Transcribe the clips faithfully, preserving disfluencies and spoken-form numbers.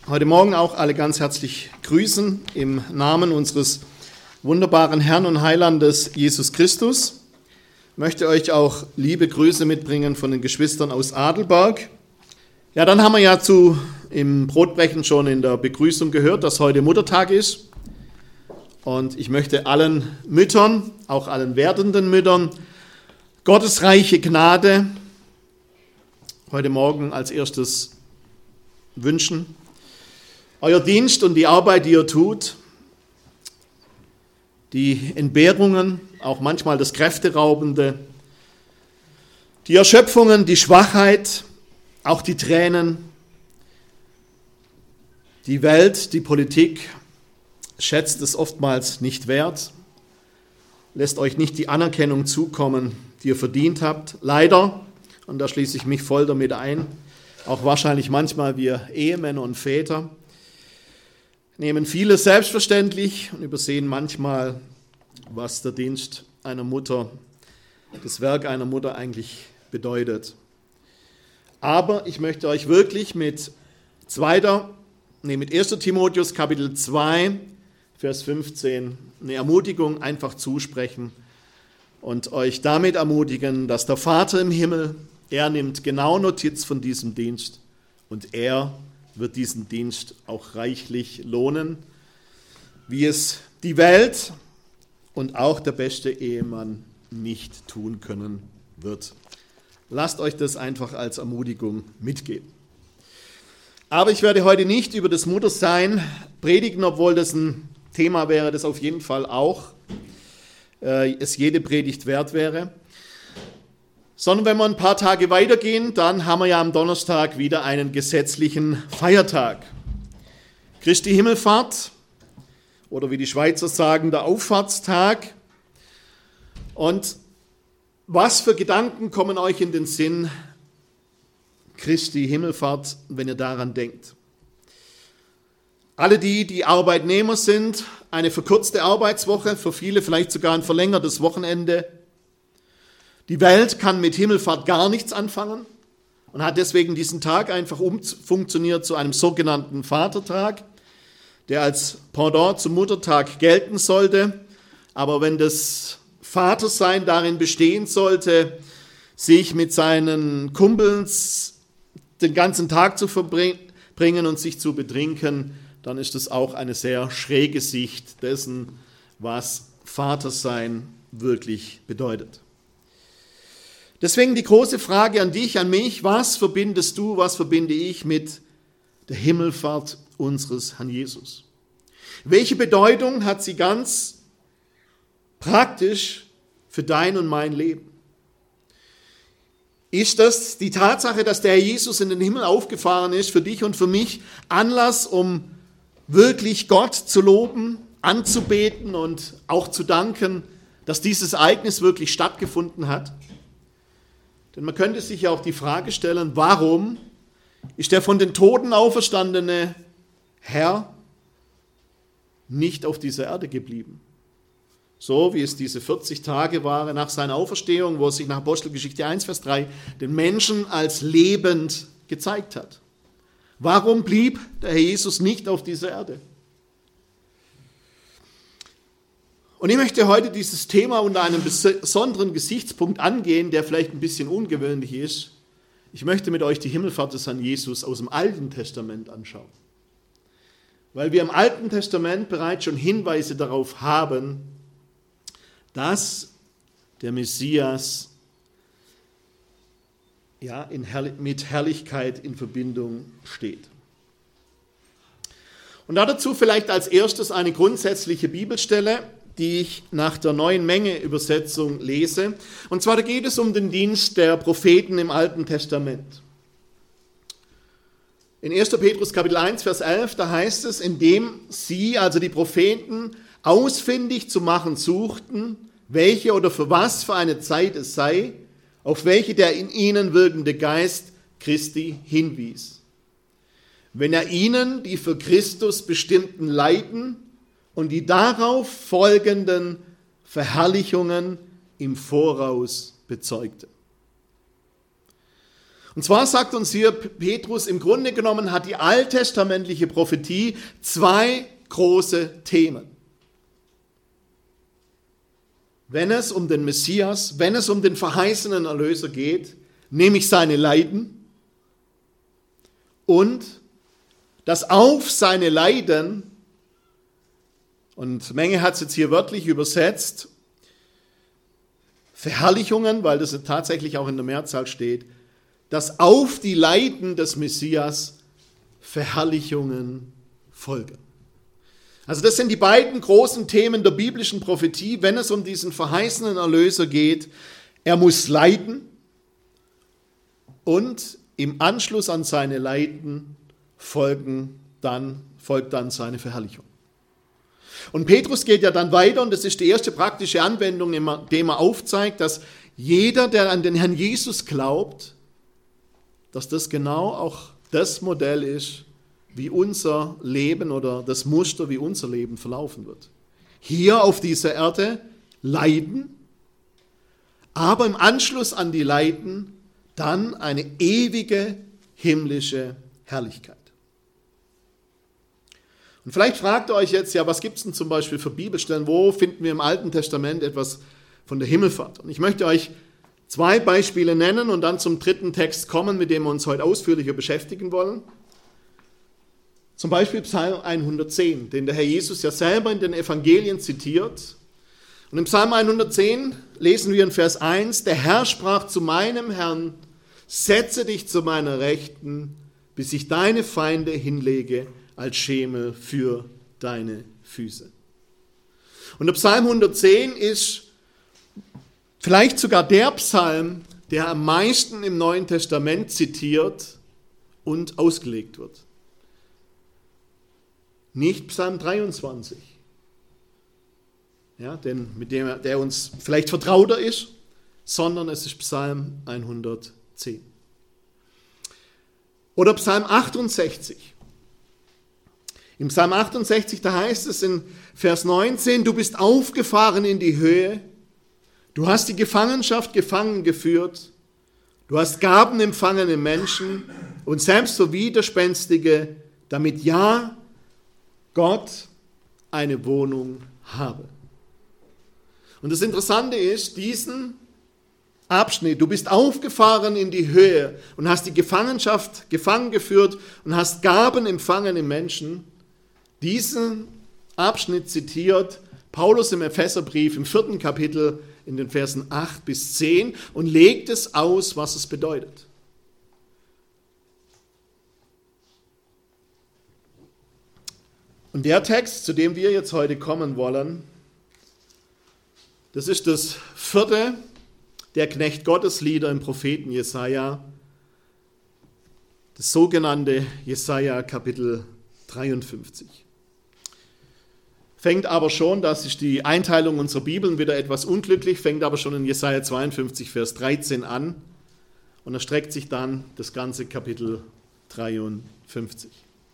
heute Morgen auch alle ganz herzlich grüßen im Namen unseres wunderbaren Herrn und Heilandes Jesus Christus. Ich möchte euch auch liebe Grüße mitbringen von den Geschwistern aus Adelberg. Ja, dann haben wir ja zu im Brotbrechen schon in der Begrüßung gehört, dass heute Muttertag ist. Und ich möchte allen Müttern, auch allen werdenden Müttern, Gottes reiche Gnade heute Morgen als erstes wünschen. Euer Dienst und die Arbeit, die ihr tut, die Entbehrungen, auch manchmal das Kräfteraubende, die Erschöpfungen, die Schwachheit, auch die Tränen, die Welt, die Politik schätzt es oftmals nicht wert, lässt euch nicht die Anerkennung zukommen, die ihr verdient habt. Leider, und da schließe ich mich voll damit ein, auch wahrscheinlich manchmal wir Ehemänner und Väter, nehmen vieles selbstverständlich und übersehen manchmal, was der Dienst einer Mutter, das Werk einer Mutter eigentlich bedeutet. Aber ich möchte euch wirklich mit zweiter, nee, mit erster Timotheus Kapitel zwei, Vers fünfzehn, eine Ermutigung einfach zusprechen und euch damit ermutigen, dass der Vater im Himmel, er nimmt genau Notiz von diesem Dienst und er wird diesen Dienst auch reichlich lohnen, wie es die Welt und auch der beste Ehemann nicht tun können wird. Lasst euch das einfach als Ermutigung mitgeben. Aber ich werde heute nicht über das Muttersein predigen, obwohl das ein Thema wäre, das auf jeden Fall auch äh, es jede Predigt wert wäre. Sondern wenn wir ein paar Tage weitergehen, dann haben wir ja am Donnerstag wieder einen gesetzlichen Feiertag. Christi Himmelfahrt oder wie die Schweizer sagen, der Auffahrtstag. Und was für Gedanken kommen euch in den Sinn, Christi Himmelfahrt, wenn ihr daran denkt? Alle die, die Arbeitnehmer sind, eine verkürzte Arbeitswoche, für viele vielleicht sogar ein verlängertes Wochenende. Die Welt kann mit Himmelfahrt gar nichts anfangen und hat deswegen diesen Tag einfach umfunktioniert zu einem sogenannten Vatertag, der als Pendant zum Muttertag gelten sollte. Aber wenn das Vatersein darin bestehen sollte, sich mit seinen Kumpels den ganzen Tag zu verbringen und sich zu betrinken, dann ist das auch eine sehr schräge Sicht dessen, was Vatersein wirklich bedeutet. Deswegen die große Frage an dich, an mich, was verbindest du, was verbinde ich mit der Himmelfahrt unseres Herrn Jesus? Welche Bedeutung hat sie ganz praktisch für dein und mein Leben? Ist das die Tatsache, dass der Herr Jesus in den Himmel aufgefahren ist, für dich und für mich Anlass, um wirklich Gott zu loben, anzubeten und auch zu danken, dass dieses Ereignis wirklich stattgefunden hat? Denn man könnte sich ja auch die Frage stellen, warum ist der von den Toten auferstandene Herr nicht auf dieser Erde geblieben? So wie es diese vierzig Tage waren nach seiner Auferstehung, wo er sich nach Apostelgeschichte eins, Vers drei den Menschen als lebend gezeigt hat. Warum blieb der Herr Jesus nicht auf dieser Erde? Und ich möchte heute dieses Thema unter einem besonderen Gesichtspunkt angehen, der vielleicht ein bisschen ungewöhnlich ist. Ich möchte mit euch die Himmelfahrt des Herrn Jesus aus dem Alten Testament anschauen. Weil wir im Alten Testament bereits schon Hinweise darauf haben, dass der Messias ja, in Herr- mit Herrlichkeit in Verbindung steht. Und dazu vielleicht als erstes eine grundsätzliche Bibelstelle, die ich nach der Neuen Menge Übersetzung lese. Und zwar da geht es um den Dienst der Propheten im Alten Testament. In erster Petrus Kapitel eins, Vers elf, da heißt es, indem sie, also die Propheten, ausfindig zu machen suchten, welche oder für was für eine Zeit es sei, auf welche der in ihnen wirkende Geist Christi hinwies. Wenn er ihnen die für Christus bestimmten Leiden und die darauf folgenden Verherrlichungen im Voraus bezeugte. Und zwar sagt uns hier Petrus, im Grunde genommen hat die alttestamentliche Prophetie zwei große Themen. Wenn es um den Messias, wenn es um den verheißenen Erlöser geht, nämlich seine Leiden und das auf seine Leiden, und Menge hat es jetzt hier wörtlich übersetzt, Verherrlichungen, weil das tatsächlich auch in der Mehrzahl steht, dass auf die Leiden des Messias Verherrlichungen folgen. Also das sind die beiden großen Themen der biblischen Prophetie, wenn es um diesen verheißenen Erlöser geht. Er muss leiden und im Anschluss an seine Leiden folgen dann, folgt dann seine Verherrlichung. Und Petrus geht ja dann weiter und das ist die erste praktische Anwendung, indem er aufzeigt, dass jeder, der an den Herrn Jesus glaubt, dass das genau auch das Modell ist, wie unser Leben oder das Muster, wie unser Leben verlaufen wird. Hier auf dieser Erde leiden, aber im Anschluss an die Leiden dann eine ewige himmlische Herrlichkeit. Und vielleicht fragt ihr euch jetzt, ja, was gibt es denn zum Beispiel für Bibelstellen? Wo finden wir im Alten Testament etwas von der Himmelfahrt? Und ich möchte euch zwei Beispiele nennen und dann zum dritten Text kommen, mit dem wir uns heute ausführlicher beschäftigen wollen. Zum Beispiel Psalm hundertzehn, den der Herr Jesus ja selber in den Evangelien zitiert. Und im Psalm hundertzehn lesen wir in Vers eins, der Herr sprach zu meinem Herrn, setze dich zu meiner Rechten, bis ich deine Feinde hinlege als Schemel für deine Füße. Und der Psalm hundertzehn ist vielleicht sogar der Psalm, der am meisten im Neuen Testament zitiert und ausgelegt wird. Nicht Psalm dreiundzwanzig, ja, denn mit dem der uns vielleicht vertrauter ist, sondern es ist Psalm hundertzehn. Oder Psalm achtundsechzig. Im Psalm achtundsechzig, da heißt es in Vers neunzehn, du bist aufgefahren in die Höhe, du hast die Gefangenschaft gefangen geführt, du hast Gaben empfangen im Menschen und selbst so Widerspenstige, damit ja Gott eine Wohnung habe. Und das Interessante ist, diesen Abschnitt, du bist aufgefahren in die Höhe und hast die Gefangenschaft gefangen geführt und hast Gaben empfangen im Menschen. Diesen Abschnitt zitiert Paulus im Epheserbrief im vierten Kapitel in den Versen acht bis zehn und legt es aus, was es bedeutet. Und der Text, zu dem wir jetzt heute kommen wollen, das ist das vierte der Knecht Gottes Lieder im Propheten Jesaja, das sogenannte Jesaja Kapitel dreiundfünfzig. Fängt aber schon, das ist die Einteilung unserer Bibeln wieder etwas unglücklich, fängt aber schon in Jesaja zweiundfünfzig, Vers dreizehn an und erstreckt sich dann das ganze Kapitel dreiundfünfzig.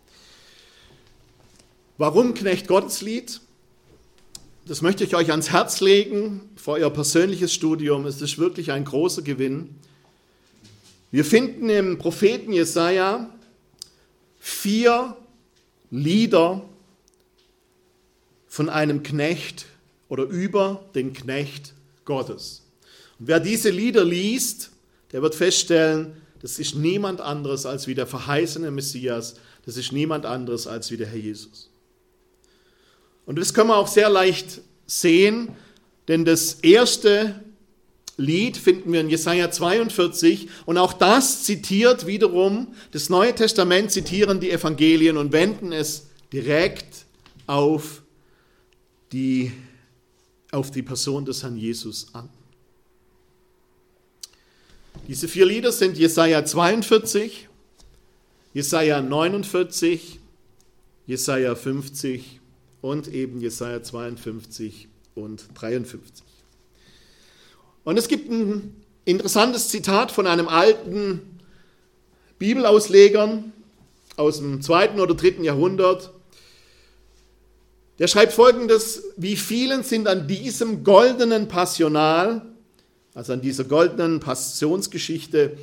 Warum Knecht Gottes Lied? Das möchte ich euch ans Herz legen für euer persönliches Studium. Es ist wirklich ein großer Gewinn. Wir finden im Propheten Jesaja vier Lieder von einem Knecht oder über den Knecht Gottes. Und wer diese Lieder liest, der wird feststellen, das ist niemand anderes als wie der verheißene Messias, das ist niemand anderes als wie der Herr Jesus. Und das können wir auch sehr leicht sehen, denn das erste Lied finden wir in Jesaja zweiundvierzig und auch das zitiert wiederum, das Neue Testament zitieren die Evangelien und wenden es direkt auf die, auf die Person des Herrn Jesus an. Diese vier Lieder sind Jesaja zweiundvierzig, Jesaja neunundvierzig, Jesaja fünfzig und eben Jesaja zweiundfünfzig und dreiundfünfzig. Und es gibt ein interessantes Zitat von einem alten Bibelausleger aus dem zweiten oder dritten Jahrhundert. Der schreibt Folgendes: Wie vielen sind an diesem goldenen Passional, also an dieser goldenen Passionsgeschichte,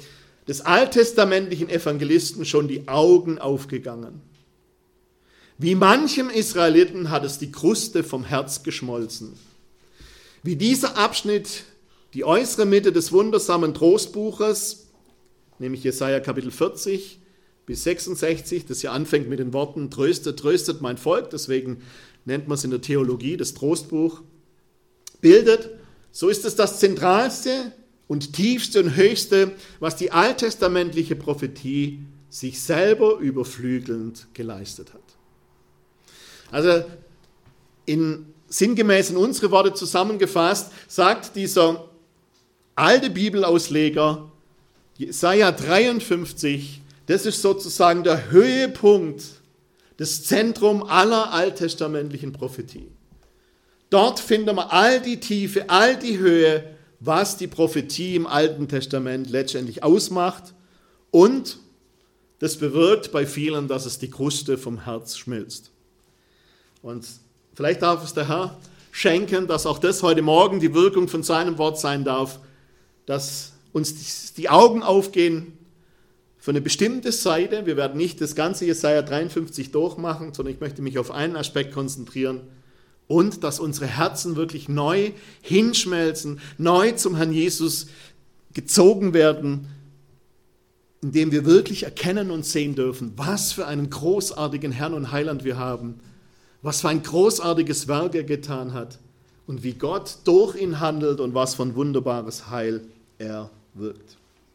des alttestamentlichen Evangelisten schon die Augen aufgegangen. Wie manchem Israeliten hat es die Kruste vom Herz geschmolzen. Wie dieser Abschnitt die äußere Mitte des wundersamen Trostbuches, nämlich Jesaja Kapitel vierzig bis sechsundsechzig, das ja anfängt mit den Worten, tröstet, tröstet mein Volk, deswegen nennt man es in der Theologie das Trostbuch, bildet, so ist es das zentralste und tiefste und höchste, was die alttestamentliche Prophetie sich selber überflügelnd geleistet hat. Also in sinngemäß in unsere Worte zusammengefasst, sagt dieser alte Bibelausleger, Jesaja dreiundfünfzig, das ist sozusagen der Höhepunkt, das Zentrum aller alttestamentlichen Prophetie. Dort finden wir all die Tiefe, all die Höhe, was die Prophetie im Alten Testament letztendlich ausmacht. Und das bewirkt bei vielen, dass es die Kruste vom Herz schmilzt. Und vielleicht darf es der Herr schenken, dass auch das heute Morgen die Wirkung von seinem Wort sein darf, dass uns die Augen aufgehen für eine bestimmte Seite. Wir werden nicht das ganze Jesaja dreiundfünfzig durchmachen, sondern ich möchte mich auf einen Aspekt konzentrieren. Und dass unsere Herzen wirklich neu hinschmelzen, neu zum Herrn Jesus gezogen werden, indem wir wirklich erkennen und sehen dürfen, was für einen großartigen Herrn und Heiland wir haben, was für ein großartiges Werk er getan hat und wie Gott durch ihn handelt und was für ein wunderbares Heil er wirkt.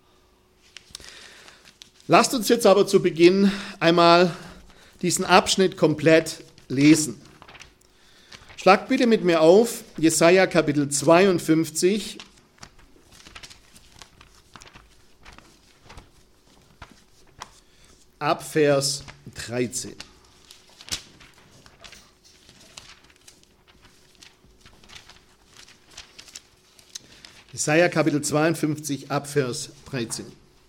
Lasst uns jetzt aber zu Beginn einmal diesen Abschnitt komplett lesen. Schlagt bitte mit mir auf, Jesaja Kapitel zweiundfünfzig, ab Vers dreizehn. Jesaja Kapitel zweiundfünfzig, ab Vers dreizehn.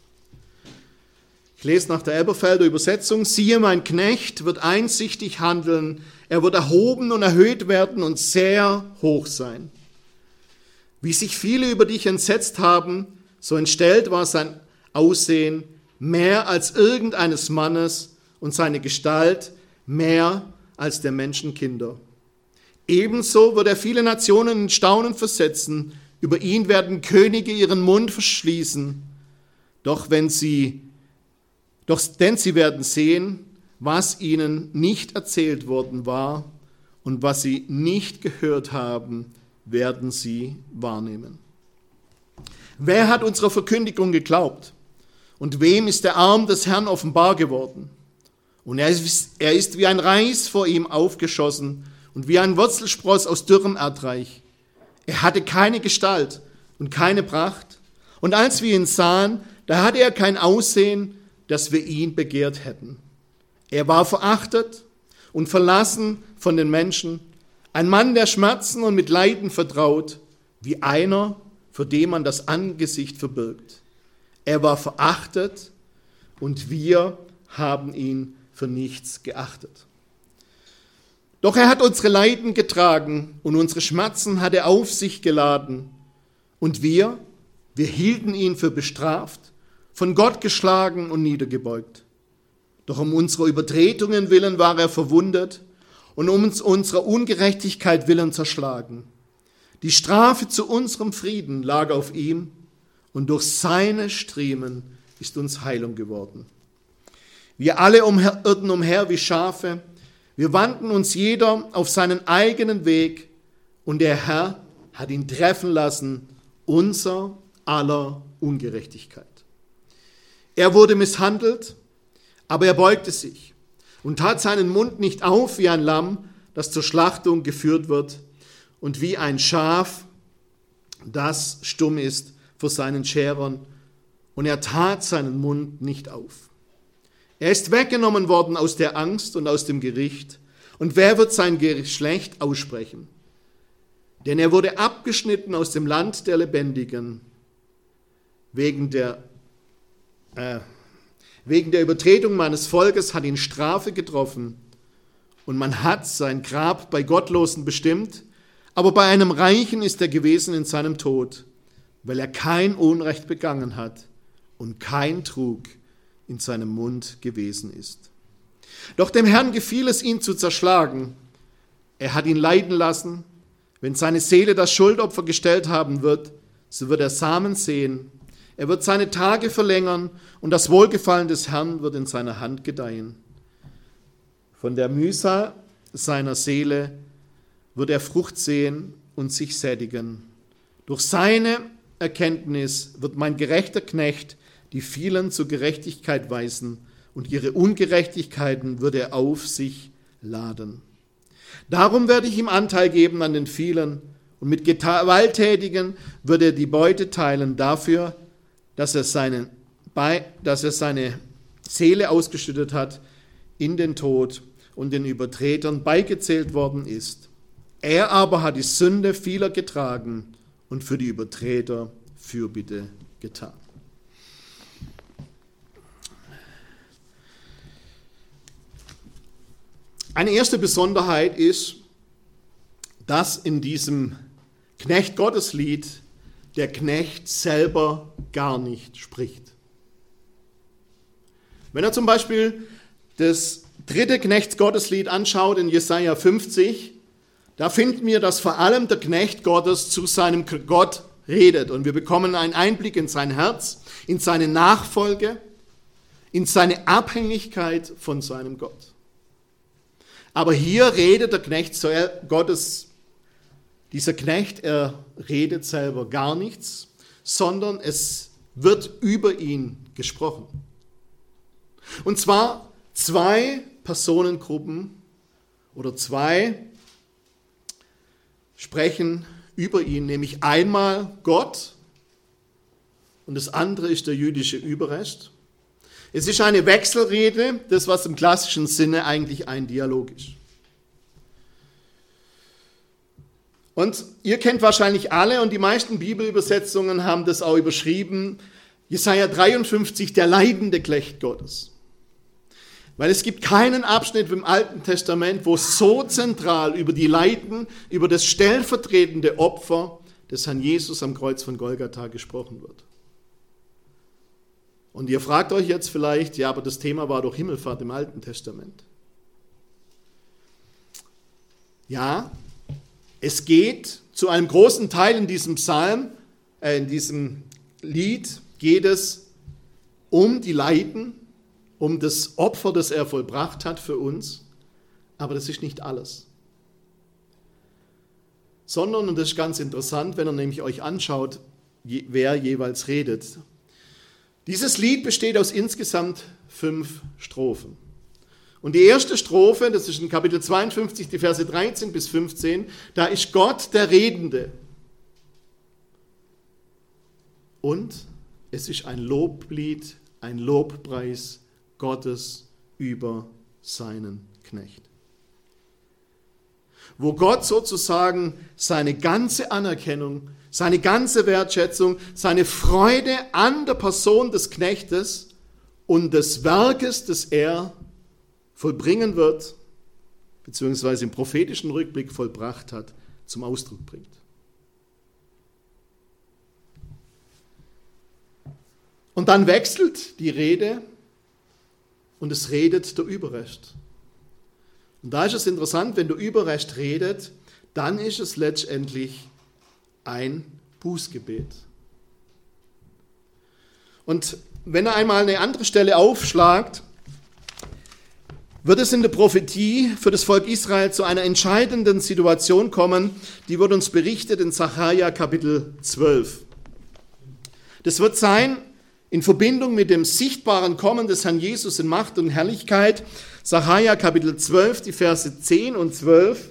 Ich lese nach der Elberfelder Übersetzung. Siehe, mein Knecht wird einsichtig handeln, er wird erhoben und erhöht werden und sehr hoch sein. Wie sich viele über dich entsetzt haben, so entstellt war sein Aussehen mehr als irgendeines Mannes und seine Gestalt mehr als der Menschenkinder. Ebenso wird er viele Nationen in Staunen versetzen, über ihn werden Könige ihren Mund verschließen, doch wenn sie Doch denn sie werden sehen, was ihnen nicht erzählt worden war und was sie nicht gehört haben, werden sie wahrnehmen. Wer hat unserer Verkündigung geglaubt? Und wem ist der Arm des Herrn offenbar geworden? Und er ist, er ist wie ein Reis vor ihm aufgeschossen und wie ein Wurzelspross aus dürrem Erdreich. Er hatte keine Gestalt und keine Pracht. Und als wir ihn sahen, da hatte er kein Aussehen, dass wir ihn begehrt hätten. Er war verachtet und verlassen von den Menschen, ein Mann der Schmerzen und mit Leiden vertraut, wie einer, vor dem man das Angesicht verbirgt. Er war verachtet und wir haben ihn für nichts geachtet. Doch er hat unsere Leiden getragen und unsere Schmerzen hat er auf sich geladen. Und wir, wir hielten ihn für bestraft, von Gott geschlagen und niedergebeugt. Doch um unserer Übertretungen willen war er verwundet und um uns unserer Ungerechtigkeit willen zerschlagen. Die Strafe zu unserem Frieden lag auf ihm und durch seine Striemen ist uns Heilung geworden. Wir alle irrten umher wie Schafe, wir wandten uns jeder auf seinen eigenen Weg und der Herr hat ihn treffen lassen, unser aller Ungerechtigkeit. Er wurde misshandelt, aber er beugte sich und tat seinen Mund nicht auf wie ein Lamm, das zur Schlachtung geführt wird, und wie ein Schaf, das stumm ist vor seinen Scherern, und er tat seinen Mund nicht auf. Er ist weggenommen worden aus der Angst und aus dem Gericht, und wer wird sein Geschlecht aussprechen? Denn er wurde abgeschnitten aus dem Land der Lebendigen, wegen der Äh, wegen der Übertretung meines Volkes hat ihn Strafe getroffen und man hat sein Grab bei Gottlosen bestimmt, aber bei einem Reichen ist er gewesen in seinem Tod, weil er kein Unrecht begangen hat und kein Trug in seinem Mund gewesen ist. Doch dem Herrn gefiel es, ihn zu zerschlagen. Er hat ihn leiden lassen. Wenn seine Seele das Schuldopfer gestellt haben wird, so wird er Samen sehen. Er wird seine Tage verlängern und das Wohlgefallen des Herrn wird in seiner Hand gedeihen. Von der Mühsal seiner Seele wird er Frucht sehen und sich sättigen. Durch seine Erkenntnis wird mein gerechter Knecht die vielen zur Gerechtigkeit weisen und ihre Ungerechtigkeiten wird er auf sich laden. Darum werde ich ihm Anteil geben an den vielen und mit Gewalttätigen wird er die Beute teilen dafür, dass er, seine, dass er seine Seele ausgeschüttet hat in den Tod und den Übertretern beigezählt worden ist. Er aber hat die Sünde vieler getragen und für die Übertreter Fürbitte getan. Eine erste Besonderheit ist, dass in diesem Knecht-Gottes-Lied der Knecht selber gar nicht spricht. Wenn er zum Beispiel das dritte Knecht-Gottes-Lied anschaut in Jesaja fünfzig, da finden wir, dass vor allem der Knecht Gottes zu seinem Gott redet. Und wir bekommen einen Einblick in sein Herz, in seine Nachfolge, in seine Abhängigkeit von seinem Gott. Aber hier redet der Knecht Gottes, dieser Knecht, er redet selber gar nichts, sondern es wird über ihn gesprochen. Und zwar zwei Personengruppen oder zwei sprechen über ihn, nämlich einmal Gott und das andere ist der jüdische Überrest. Es ist eine Wechselrede, das was im klassischen Sinne eigentlich ein Dialog ist. Und ihr kennt wahrscheinlich alle und die meisten Bibelübersetzungen haben das auch überschrieben, Jesaja dreiundfünfzig, der leidende Knecht Gottes. Weil es gibt keinen Abschnitt im Alten Testament, wo so zentral über die Leiden, über das stellvertretende Opfer des Herrn Jesus am Kreuz von Golgatha gesprochen wird. Und ihr fragt euch jetzt vielleicht, ja, aber das Thema war doch Himmelfahrt im Alten Testament. Ja, es geht zu einem großen Teil in diesem Psalm, äh, in diesem Lied, geht es um die Leiden, um das Opfer, das er vollbracht hat für uns. Aber das ist nicht alles. Sondern, und das ist ganz interessant, wenn ihr nämlich euch anschaut, wer jeweils redet. Dieses Lied besteht aus insgesamt fünf Strophen. Und die erste Strophe, das ist in Kapitel zweiundfünfzig, die Verse dreizehn bis fünfzehn, da ist Gott der Redende. Und es ist ein Loblied, ein Lobpreis Gottes über seinen Knecht. Wo Gott sozusagen seine ganze Anerkennung, seine ganze Wertschätzung, seine Freude an der Person des Knechtes und des Werkes, das er vollbringen wird, beziehungsweise im prophetischen Rückblick vollbracht hat, zum Ausdruck bringt. Und dann wechselt die Rede und es redet der Überrest. Und da ist es interessant, wenn der Überrest redet, dann ist es letztendlich ein Bußgebet. Und wenn er einmal eine andere Stelle aufschlagt, wird es in der Prophetie für das Volk Israel zu einer entscheidenden Situation kommen, die wird uns berichtet in Sacharja Kapitel zwölf. Das wird sein, in Verbindung mit dem sichtbaren Kommen des Herrn Jesus in Macht und Herrlichkeit, Sacharja Kapitel zwölf, die Verse zehn und zwölf.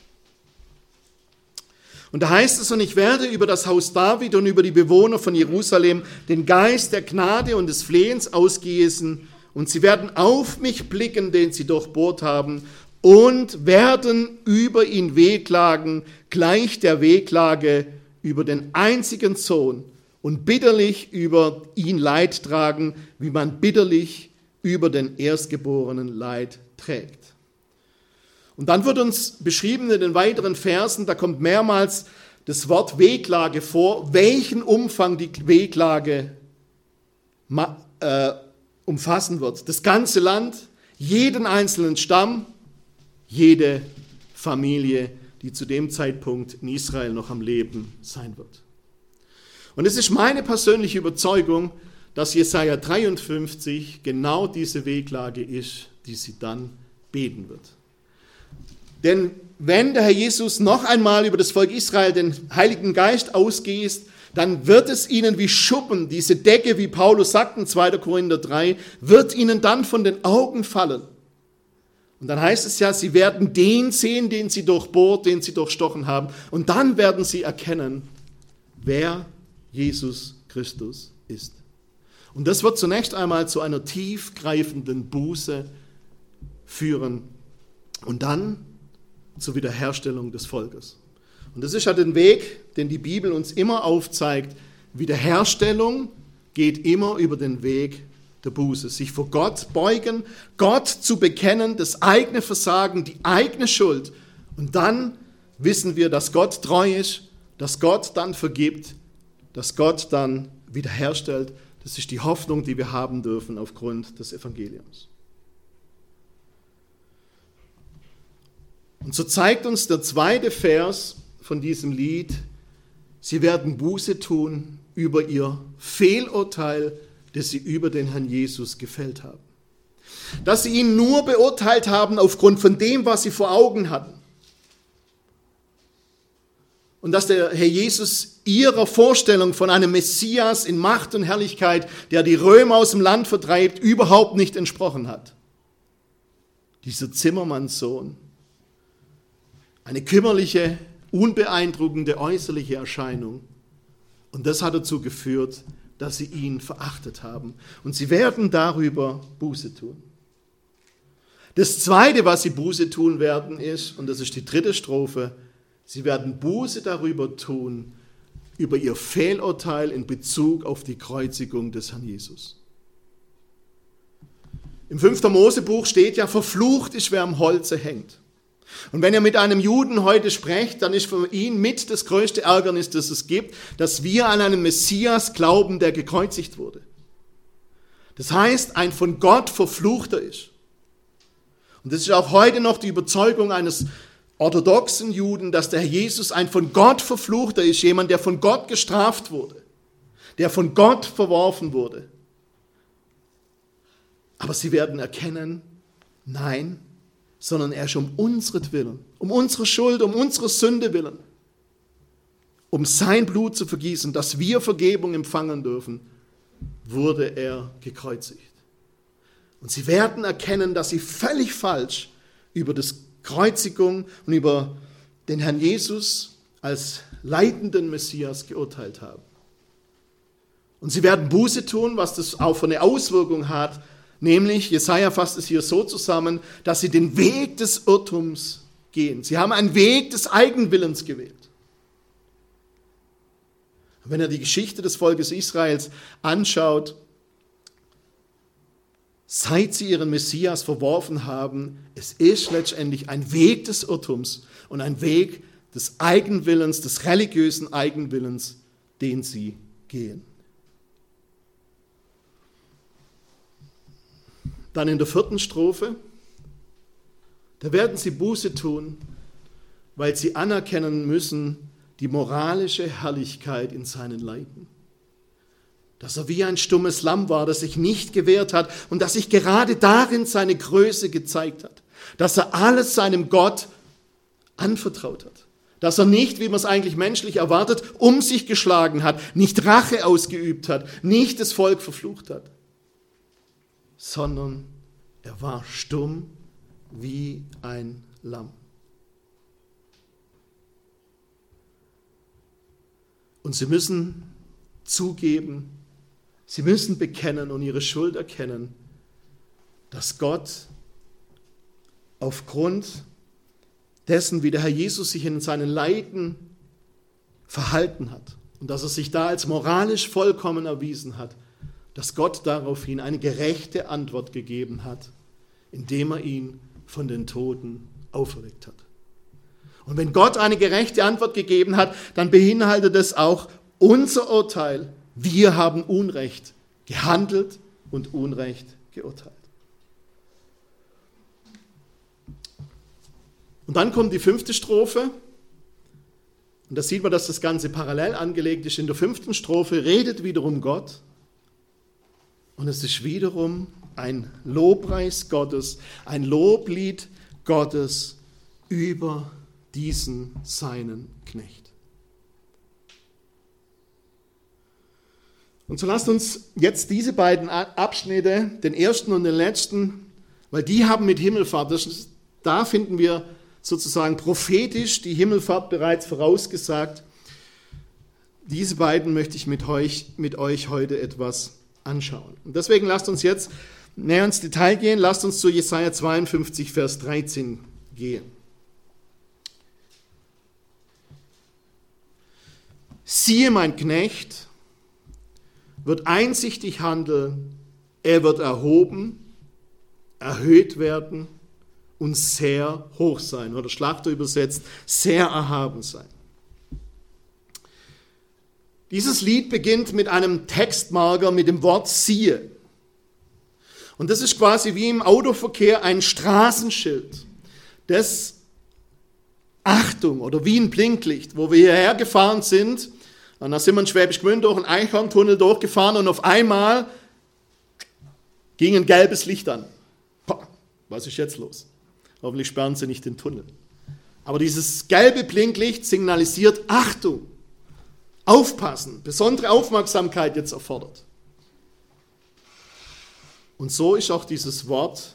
Und da heißt es, und ich werde über das Haus David und über die Bewohner von Jerusalem den Geist der Gnade und des Flehens ausgießen, und sie werden auf mich blicken, den sie durchbohrt haben, und werden über ihn wehklagen, gleich der Wehklage über den einzigen Sohn, und bitterlich über ihn Leid tragen, wie man bitterlich über den Erstgeborenen Leid trägt. Und dann wird uns beschrieben in den weiteren Versen, da kommt mehrmals das Wort Wehklage vor, welchen Umfang die Wehklage äh, umfassen wird. Das ganze Land, jeden einzelnen Stamm, jede Familie, die zu dem Zeitpunkt in Israel noch am Leben sein wird. Und es ist meine persönliche Überzeugung, dass Jesaja dreiundfünfzig genau diese Weglage ist, die sie dann beten wird. Denn wenn der Herr Jesus noch einmal über das Volk Israel den Heiligen Geist ausgießt, dann wird es ihnen wie Schuppen, diese Decke, wie Paulus sagt in zweiter Korinther drei, wird ihnen dann von den Augen fallen. Und dann heißt es ja, sie werden den sehen, den sie durchbohrt, den sie durchstochen haben. Und dann werden sie erkennen, wer Jesus Christus ist. Und das wird zunächst einmal zu einer tiefgreifenden Buße führen und dann zur Wiederherstellung des Volkes. Und das ist ja der Weg, den die Bibel uns immer aufzeigt. Wiederherstellung geht immer über den Weg der Buße. Sich vor Gott beugen, Gott zu bekennen, das eigene Versagen, die eigene Schuld. Und dann wissen wir, dass Gott treu ist, dass Gott dann vergibt, dass Gott dann wiederherstellt. Das ist die Hoffnung, die wir haben dürfen aufgrund des Evangeliums. Und so zeigt uns der zweite Vers von diesem Lied, sie werden Buße tun über ihr Fehlurteil, das sie über den Herrn Jesus gefällt haben. Dass sie ihn nur beurteilt haben aufgrund von dem, was sie vor Augen hatten. Und dass der Herr Jesus ihrer Vorstellung von einem Messias in Macht und Herrlichkeit, der die Römer aus dem Land vertreibt, überhaupt nicht entsprochen hat. Dieser Zimmermannssohn. Eine kümmerliche, unbeeindruckende äußerliche Erscheinung. Und das hat dazu geführt, dass sie ihn verachtet haben. Und sie werden darüber Buße tun. Das Zweite, was sie Buße tun werden, ist, und das ist die dritte Strophe, sie werden Buße darüber tun, über ihr Fehlurteil in Bezug auf die Kreuzigung des Herrn Jesus. Im fünften Mosebuch steht ja, verflucht ist, wer am Holze hängt. Und wenn ihr mit einem Juden heute sprecht, dann ist für ihn mit das größte Ärgernis, das es gibt, dass wir an einen Messias glauben, der gekreuzigt wurde. Das heißt, ein von Gott verfluchter ist. Und das ist auch heute noch die Überzeugung eines orthodoxen Juden, dass der Herr Jesus ein von Gott verfluchter ist, jemand, der von Gott gestraft wurde, der von Gott verworfen wurde. Aber sie werden erkennen, nein, sondern er ist um unsretwillen, um unsere Schuld, um unsere Sünde willen, um sein Blut zu vergießen, dass wir Vergebung empfangen dürfen, wurde er gekreuzigt. Und sie werden erkennen, dass sie völlig falsch über das Kreuzigung und über den Herrn Jesus als leitenden Messias geurteilt haben. Und sie werden Buße tun, was das auch für eine Auswirkung hat, nämlich, Jesaja fasst es hier so zusammen, dass sie den Weg des Irrtums gehen. Sie haben einen Weg des Eigenwillens gewählt. Wenn ihr die Geschichte des Volkes Israels anschaut, seit sie ihren Messias verworfen haben, es ist letztendlich ein Weg des Irrtums und ein Weg des Eigenwillens, des religiösen Eigenwillens, den sie gehen. Dann in der vierten Strophe, da werden sie Buße tun, weil sie anerkennen müssen die moralische Herrlichkeit in seinen Leiden. Dass er wie ein stummes Lamm war, das sich nicht gewehrt hat und dass sich gerade darin seine Größe gezeigt hat. Dass er alles seinem Gott anvertraut hat. Dass er nicht, wie man es eigentlich menschlich erwartet, um sich geschlagen hat, nicht Rache ausgeübt hat, nicht das Volk verflucht hat, sondern er war stumm wie ein Lamm. Und sie müssen zugeben, sie müssen bekennen und ihre Schuld erkennen, dass Gott aufgrund dessen, wie der Herr Jesus sich in seinen Leiden verhalten hat und dass er sich da als moralisch vollkommen erwiesen hat, dass Gott daraufhin eine gerechte Antwort gegeben hat, indem er ihn von den Toten auferweckt hat. Und wenn Gott eine gerechte Antwort gegeben hat, dann beinhaltet es auch unser Urteil. Wir haben Unrecht gehandelt und Unrecht geurteilt. Und dann kommt die fünfte Strophe. Und da sieht man, dass das Ganze parallel angelegt ist. In der fünften Strophe redet wiederum Gott. Und es ist wiederum ein Lobpreis Gottes, ein Loblied Gottes über diesen seinen Knecht. Und so lasst uns jetzt diese beiden Abschnitte, den ersten und den letzten, weil die haben mit Himmelfahrt, das ist, da finden wir sozusagen prophetisch die Himmelfahrt bereits vorausgesagt. Diese beiden möchte ich mit euch, mit euch heute etwas anschauen. Und deswegen lasst uns jetzt näher ins Detail gehen. Lasst uns zu Jesaja zweiundfünfzig, Vers dreizehn gehen. Siehe, mein Knecht wird einsichtig handeln, er wird erhoben, erhöht werden und sehr hoch sein. Oder Schlachter übersetzt, sehr erhaben sein. Dieses Lied beginnt mit einem Textmarker mit dem Wort siehe. Und das ist quasi wie im Autoverkehr ein Straßenschild, das Achtung oder wie ein Blinklicht, wo wir hierher gefahren sind. Und da sind wir in Schwäbisch Gmünd durch einen Eichhorntunnel durchgefahren und auf einmal ging ein gelbes Licht an. Boah, was ist jetzt los? Hoffentlich sperren sie nicht den Tunnel. Aber dieses gelbe Blinklicht signalisiert Achtung, aufpassen, besondere Aufmerksamkeit jetzt erfordert. Und so ist auch dieses Wort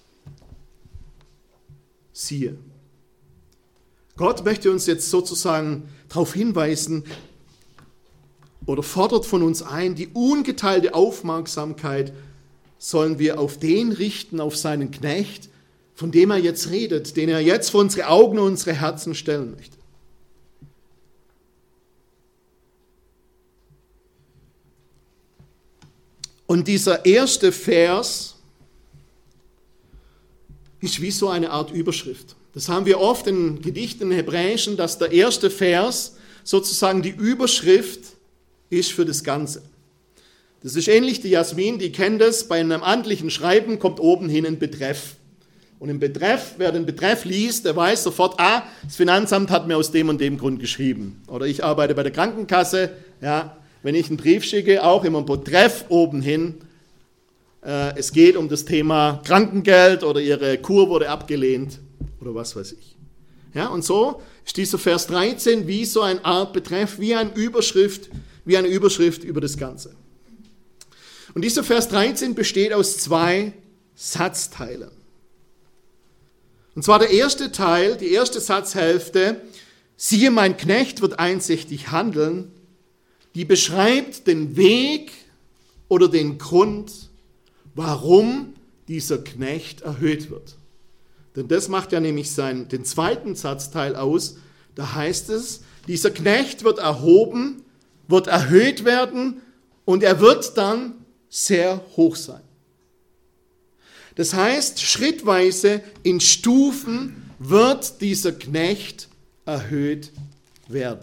siehe. Gott möchte uns jetzt sozusagen darauf hinweisen oder fordert von uns ein, die ungeteilte Aufmerksamkeit sollen wir auf den richten, auf seinen Knecht, von dem er jetzt redet, den er jetzt vor unsere Augen und unsere Herzen stellen möchte. Und dieser erste Vers ist wie so eine Art Überschrift. Das haben wir oft in Gedichten im Hebräischen, dass der erste Vers sozusagen die Überschrift ist für das Ganze. Das ist ähnlich, die Jasmin, die kennt das, bei einem amtlichen Schreiben kommt oben hin ein Betreff. Und im Betreff, wer den Betreff liest, der weiß sofort, ah, das Finanzamt hat mir aus dem und dem Grund geschrieben. Oder ich arbeite bei der Krankenkasse, ja, wenn ich einen Brief schicke, auch immer ein Betreff oben hin. Äh, es geht um das Thema Krankengeld oder ihre Kur wurde abgelehnt oder was weiß ich. Ja, und so ist dieser Vers dreizehn wie so eine Art Betreff, wie eine Überschrift, wie eine Überschrift über das Ganze. Und dieser Vers dreizehn besteht aus zwei Satzteilen. Und zwar der erste Teil, die erste Satzhälfte, siehe, mein Knecht wird einsichtig handeln, die beschreibt den Weg oder den Grund, warum dieser Knecht erhöht wird. Denn das macht ja nämlich seinen, den zweiten Satzteil aus. Da heißt es, dieser Knecht wird erhoben, wird erhöht werden und er wird dann sehr hoch sein. Das heißt, schrittweise in Stufen wird dieser Knecht erhöht werden.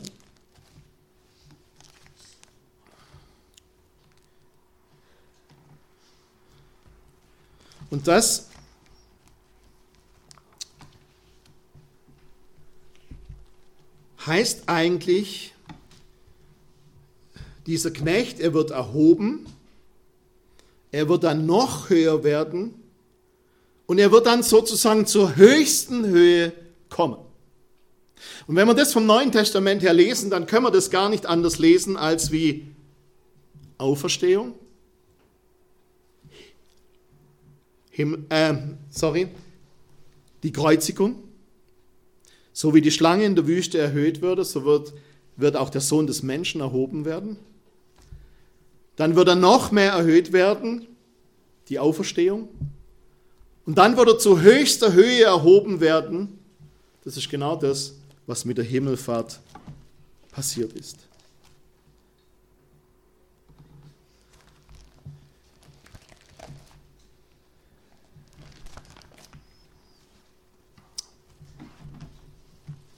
Und das heißt eigentlich, dieser Knecht, er wird erhoben, er wird dann noch höher werden und er wird dann sozusagen zur höchsten Höhe kommen. Und wenn wir das vom Neuen Testament her lesen, dann können wir das gar nicht anders lesen als wie Auferstehung, Himmel, äh, sorry, die Kreuzigung. So wie die Schlange in der Wüste erhöht würde, so wird, wird auch der Sohn des Menschen erhoben werden. Dann wird er noch mehr erhöht werden, die Auferstehung. Und dann wird er zu höchster Höhe erhoben werden. Das ist genau das, was mit der Himmelfahrt passiert ist.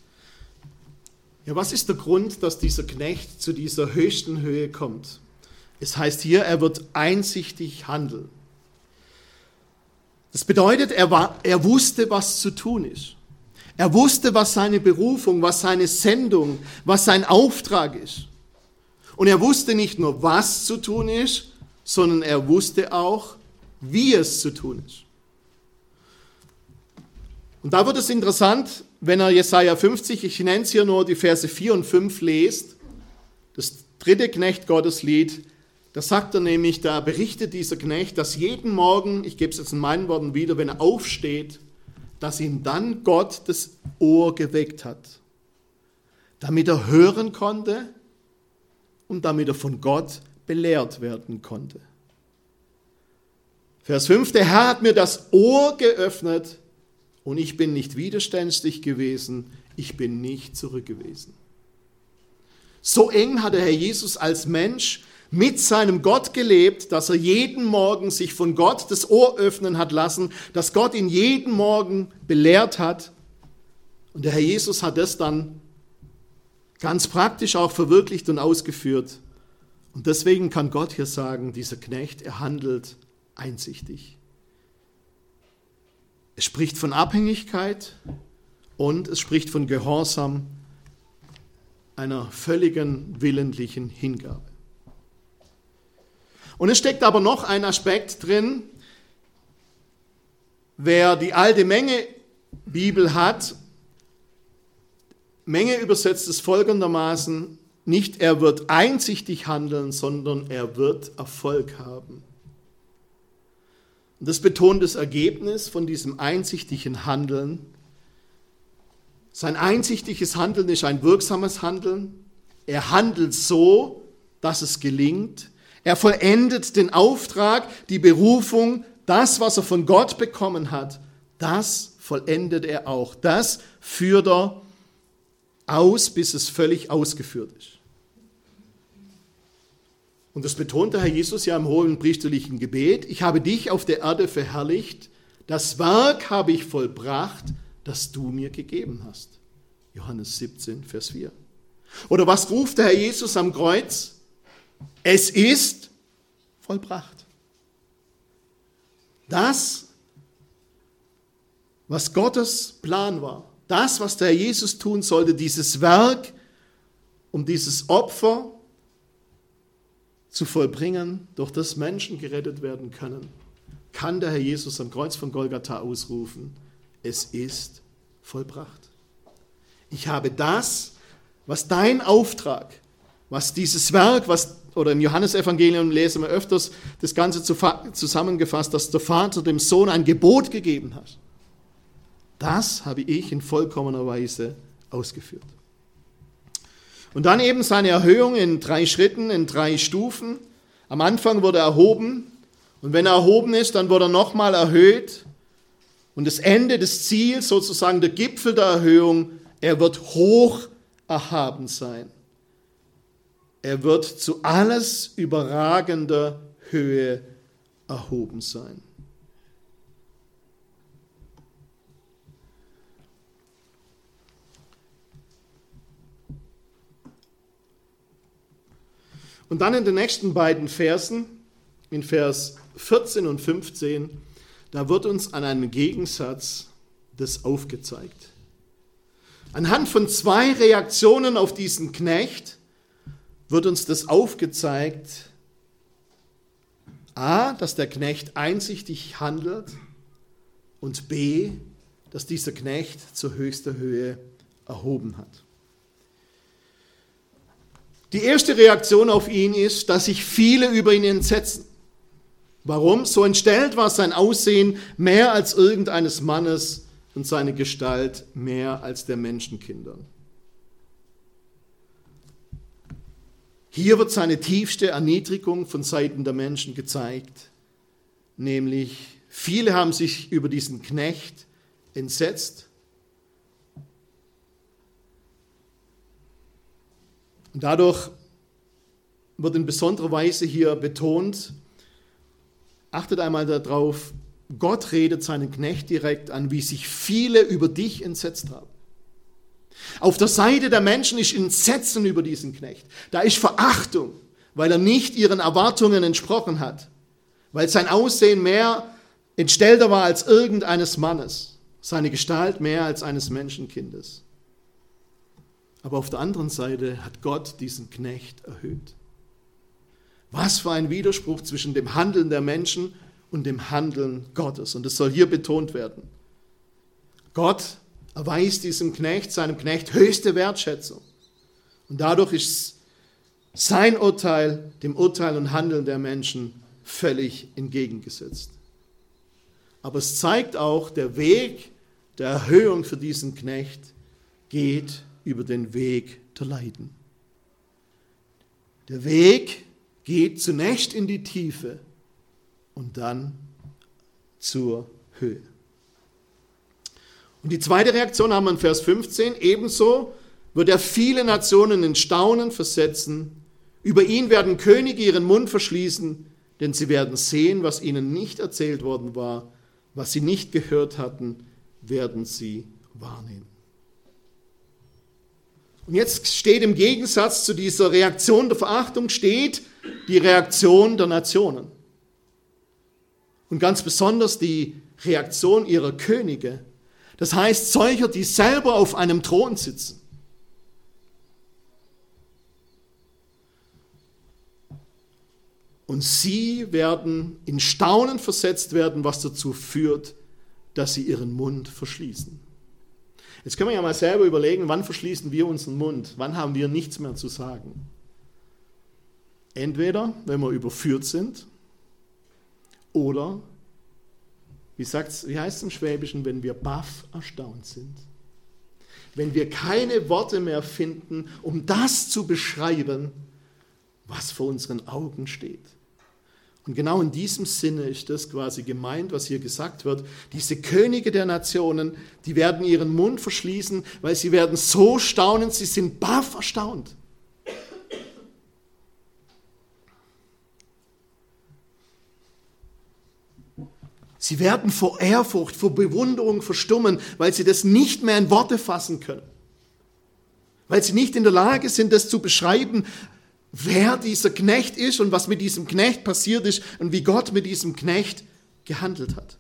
Ja, was ist der Grund, dass dieser Knecht zu dieser höchsten Höhe kommt? Es heißt hier, er wird einsichtig handeln. Das bedeutet, er, war, er wusste, was zu tun ist. Er wusste, was seine Berufung, was seine Sendung, was sein Auftrag ist. Und er wusste nicht nur, was zu tun ist, sondern er wusste auch, wie es zu tun ist. Und da wird es interessant, wenn er Jesaja fünfzig, ich nenne es hier nur die Verse vier und fünf, lest, das dritte Knecht Gotteslied, da sagt er nämlich, da berichtet dieser Knecht, dass jeden Morgen, ich gebe es jetzt in meinen Worten wieder, wenn er aufsteht, dass ihm dann Gott das Ohr geweckt hat, damit er hören konnte und damit er von Gott belehrt werden konnte. Vers fünf, der Herr hat mir das Ohr geöffnet und ich bin nicht widerständig gewesen, ich bin nicht zurückgewiesen. So eng hat der Herr Jesus als Mensch mit seinem Gott gelebt, dass er jeden Morgen sich von Gott das Ohr öffnen hat lassen, dass Gott ihn jeden Morgen belehrt hat. Und der Herr Jesus hat das dann ganz praktisch auch verwirklicht und ausgeführt. Und deswegen kann Gott hier sagen, dieser Knecht, er handelt einsichtig. Es spricht von Abhängigkeit und es spricht von Gehorsam, einer völligen willentlichen Hingabe. Und es steckt aber noch ein Aspekt drin, wer die alte Menge Bibel hat, Menge übersetzt es folgendermaßen, nicht er wird einsichtig handeln, sondern er wird Erfolg haben. Und das betont das Ergebnis von diesem einsichtigen Handeln. Sein einsichtiges Handeln ist ein wirksames Handeln. Er handelt so, dass es gelingt. Er vollendet den Auftrag, die Berufung, das, was er von Gott bekommen hat, das vollendet er auch. Das führt er aus, bis es völlig ausgeführt ist. Und das betont der Herr Jesus ja im hohen priesterlichen Gebet. Ich habe dich auf der Erde verherrlicht, das Werk habe ich vollbracht, das du mir gegeben hast. Johannes siebzehn, Vers vier. Oder was ruft der Herr Jesus am Kreuz? Es ist vollbracht. Das, was Gottes Plan war, das, was der Herr Jesus tun sollte, dieses Werk, um dieses Opfer zu vollbringen, durch das Menschen gerettet werden können, kann der Herr Jesus am Kreuz von Golgatha ausrufen, es ist vollbracht. Ich habe das, was dein Auftrag, was dieses Werk, was, oder im Johannesevangelium lesen wir öfters das Ganze zusammengefasst, dass der Vater dem Sohn ein Gebot gegeben hat. Das habe ich in vollkommener Weise ausgeführt. Und dann eben seine Erhöhung in drei Schritten, in drei Stufen. Am Anfang wurde er erhoben und wenn er erhoben ist, dann wurde er nochmal erhöht. Und das Ende, das Ziel, sozusagen der Gipfel der Erhöhung, er wird hoch erhaben sein. Er wird zu alles überragender Höhe erhoben sein. Und dann in den nächsten beiden Versen, in Vers vierzehn und fünfzehn, da wird uns an einem Gegensatz das aufgezeigt. Anhand von zwei Reaktionen auf diesen Knecht wird uns das aufgezeigt. A, dass der Knecht einsichtig handelt und B, dass dieser Knecht zur höchsten Höhe erhoben hat. Die erste Reaktion auf ihn ist, dass sich viele über ihn entsetzen. Warum? So entstellt war sein Aussehen mehr als irgendeines Mannes und seine Gestalt mehr als der Menschenkinder. Hier wird seine tiefste Erniedrigung von Seiten der Menschen gezeigt, nämlich viele haben sich über diesen Knecht entsetzt. Und dadurch wird in besonderer Weise hier betont, achtet einmal darauf, Gott redet seinen Knecht direkt an, wie sich viele über dich entsetzt haben. Auf der Seite der Menschen ist Entsetzen über diesen Knecht. Da ist Verachtung, weil er nicht ihren Erwartungen entsprochen hat, weil sein Aussehen mehr entstellter war als irgendeines Mannes, seine Gestalt mehr als eines Menschenkindes. Aber auf der anderen Seite hat Gott diesen Knecht erhöht. Was für ein Widerspruch zwischen dem Handeln der Menschen und dem Handeln Gottes. Und das soll hier betont werden. Gott erweist diesem Knecht, seinem Knecht, höchste Wertschätzung. Und dadurch ist sein Urteil dem Urteil und Handeln der Menschen völlig entgegengesetzt. Aber es zeigt auch, der Weg der Erhöhung für diesen Knecht geht über den Weg der Leiden. Der Weg geht zunächst in die Tiefe und dann zur Höhe. Und die zweite Reaktion haben wir in Vers fünfzehn. Ebenso wird er viele Nationen in Staunen versetzen. Über ihn werden Könige ihren Mund verschließen, denn sie werden sehen, was ihnen nicht erzählt worden war, was sie nicht gehört hatten, werden sie wahrnehmen. Und jetzt steht im Gegensatz zu dieser Reaktion der Verachtung, steht die Reaktion der Nationen. Und ganz besonders die Reaktion ihrer Könige. Das heißt, solcher, die selber auf einem Thron sitzen. Und sie werden in Staunen versetzt werden, was dazu führt, dass sie ihren Mund verschließen. Jetzt können wir ja mal selber überlegen, wann verschließen wir unseren Mund? Wann haben wir nichts mehr zu sagen? Entweder, wenn wir überführt sind, oder, wie, sagt's, wie heißt es im Schwäbischen, wenn wir baff erstaunt sind. Wenn wir keine Worte mehr finden, um das zu beschreiben, was vor unseren Augen steht. Und genau in diesem Sinne ist das quasi gemeint, was hier gesagt wird. Diese Könige der Nationen, die werden ihren Mund verschließen, weil sie werden so staunen, sie sind baff erstaunt. Sie werden vor Ehrfurcht, vor Bewunderung verstummen, weil sie das nicht mehr in Worte fassen können. Weil sie nicht in der Lage sind, das zu beschreiben, wer dieser Knecht ist und was mit diesem Knecht passiert ist und wie Gott mit diesem Knecht gehandelt hat.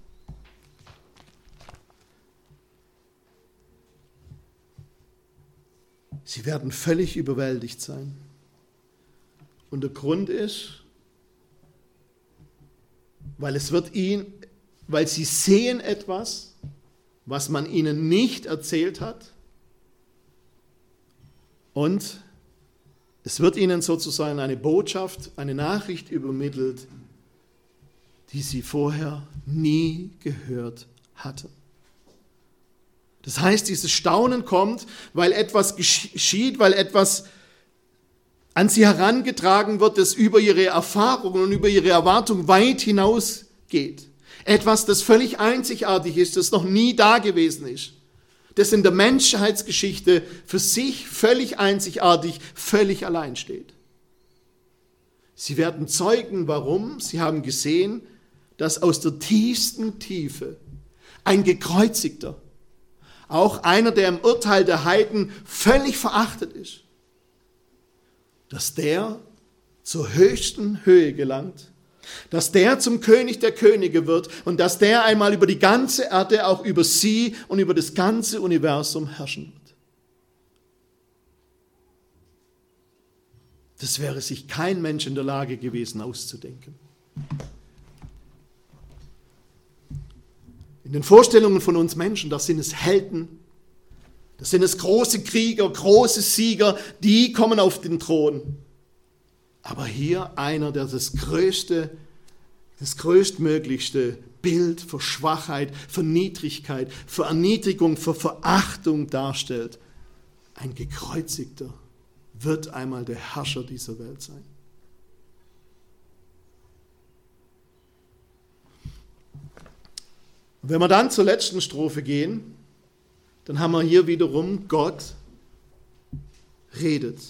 Sie werden völlig überwältigt sein. Und der Grund ist, weil es wird ihnen, weil sie sehen etwas, was man ihnen nicht erzählt hat, und es wird ihnen sozusagen eine Botschaft, eine Nachricht übermittelt, die sie vorher nie gehört hatten. Das heißt, dieses Staunen kommt, weil etwas geschieht, weil etwas an sie herangetragen wird, das über ihre Erfahrungen und über ihre Erwartung weit hinausgeht. Etwas, das völlig einzigartig ist, das noch nie da gewesen ist. Das in der Menschheitsgeschichte für sich völlig einzigartig, völlig allein steht. Sie werden Zeugen, warum? Sie haben gesehen, dass aus der tiefsten Tiefe ein Gekreuzigter, auch einer, der im Urteil der Heiden völlig verachtet ist, dass der zur höchsten Höhe gelangt, dass der zum König der Könige wird und dass der einmal über die ganze Erde, auch über sie und über das ganze Universum herrschen wird. Das wäre sich kein Mensch in der Lage gewesen auszudenken. In den Vorstellungen von uns Menschen, da sind es Helden, das sind es große Krieger, große Sieger, die kommen auf den Thron. Aber hier einer, der das größte, das größtmöglichste Bild für Schwachheit, für Niedrigkeit, für Erniedrigung, für Verachtung darstellt. Ein Gekreuzigter wird einmal der Herrscher dieser Welt sein. Und wenn wir dann zur letzten Strophe gehen, dann haben wir hier wiederum Gott redet.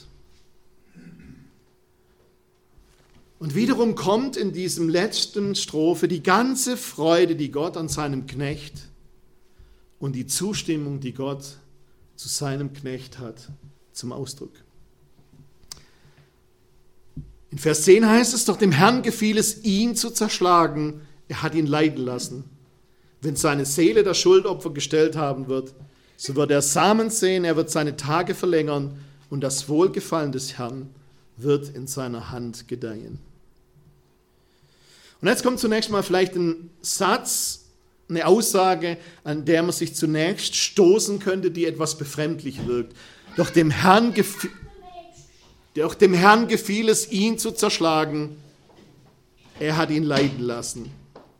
Und wiederum kommt in diesem letzten Strophe die ganze Freude, die Gott an seinem Knecht und die Zustimmung, die Gott zu seinem Knecht hat, zum Ausdruck. In Vers zehn heißt es, doch dem Herrn gefiel es, ihn zu zerschlagen. Er hat ihn leiden lassen. Wenn seine Seele das Schuldopfer gestellt haben wird, so wird er Samen sehen, er wird seine Tage verlängern und das Wohlgefallen des Herrn wird in seiner Hand gedeihen. Und jetzt kommt zunächst mal vielleicht ein Satz, eine Aussage, an der man sich zunächst stoßen könnte, die etwas befremdlich wirkt. Doch dem Herrn gefiel, doch dem Herrn gefiel es, ihn zu zerschlagen. Er hat ihn leiden lassen.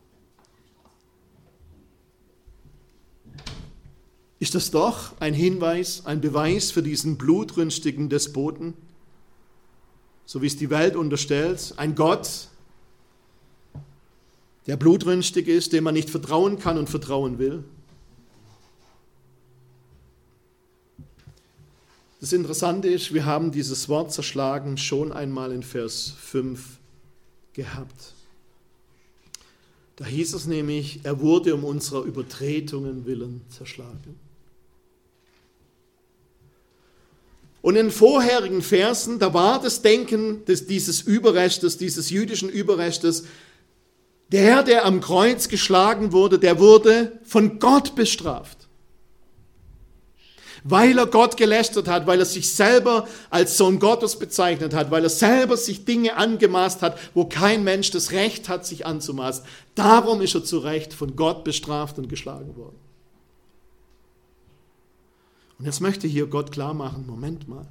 Ist das doch ein Hinweis, ein Beweis für diesen blutrünstigen Despoten, so wie es die Welt unterstellt, ein Gott, der blutrünstig ist, dem man nicht vertrauen kann und vertrauen will? Das Interessante ist, wir haben dieses Wort zerschlagen schon einmal in Vers fünf gehabt. Da hieß es nämlich, er wurde um unserer Übertretungen willen zerschlagen. Und in den vorherigen Versen, da war das Denken des, dieses Überrestes, dieses jüdischen Überrestes, der, der am Kreuz geschlagen wurde, der wurde von Gott bestraft. Weil er Gott gelästert hat, weil er sich selber als Sohn Gottes bezeichnet hat, weil er selber sich Dinge angemaßt hat, wo kein Mensch das Recht hat, sich anzumaßen. Darum ist er zu Recht von Gott bestraft und geschlagen worden. Und jetzt möchte hier Gott klar machen, Moment mal.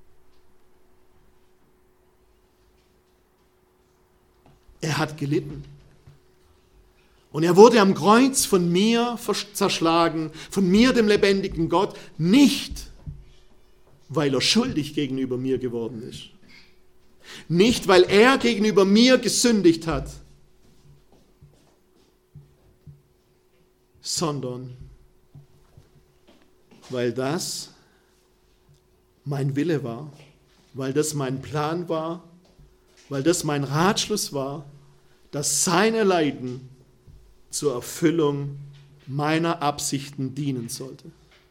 Er hat gelitten. Und er wurde am Kreuz von mir zerschlagen, von mir, dem lebendigen Gott, nicht, weil er schuldig gegenüber mir geworden ist. Nicht, weil er gegenüber mir gesündigt hat, sondern weil das mein Wille war, weil das mein Plan war, weil das mein Ratschluss war, dass seine Leiden zur Erfüllung meiner Absichten dienen sollte.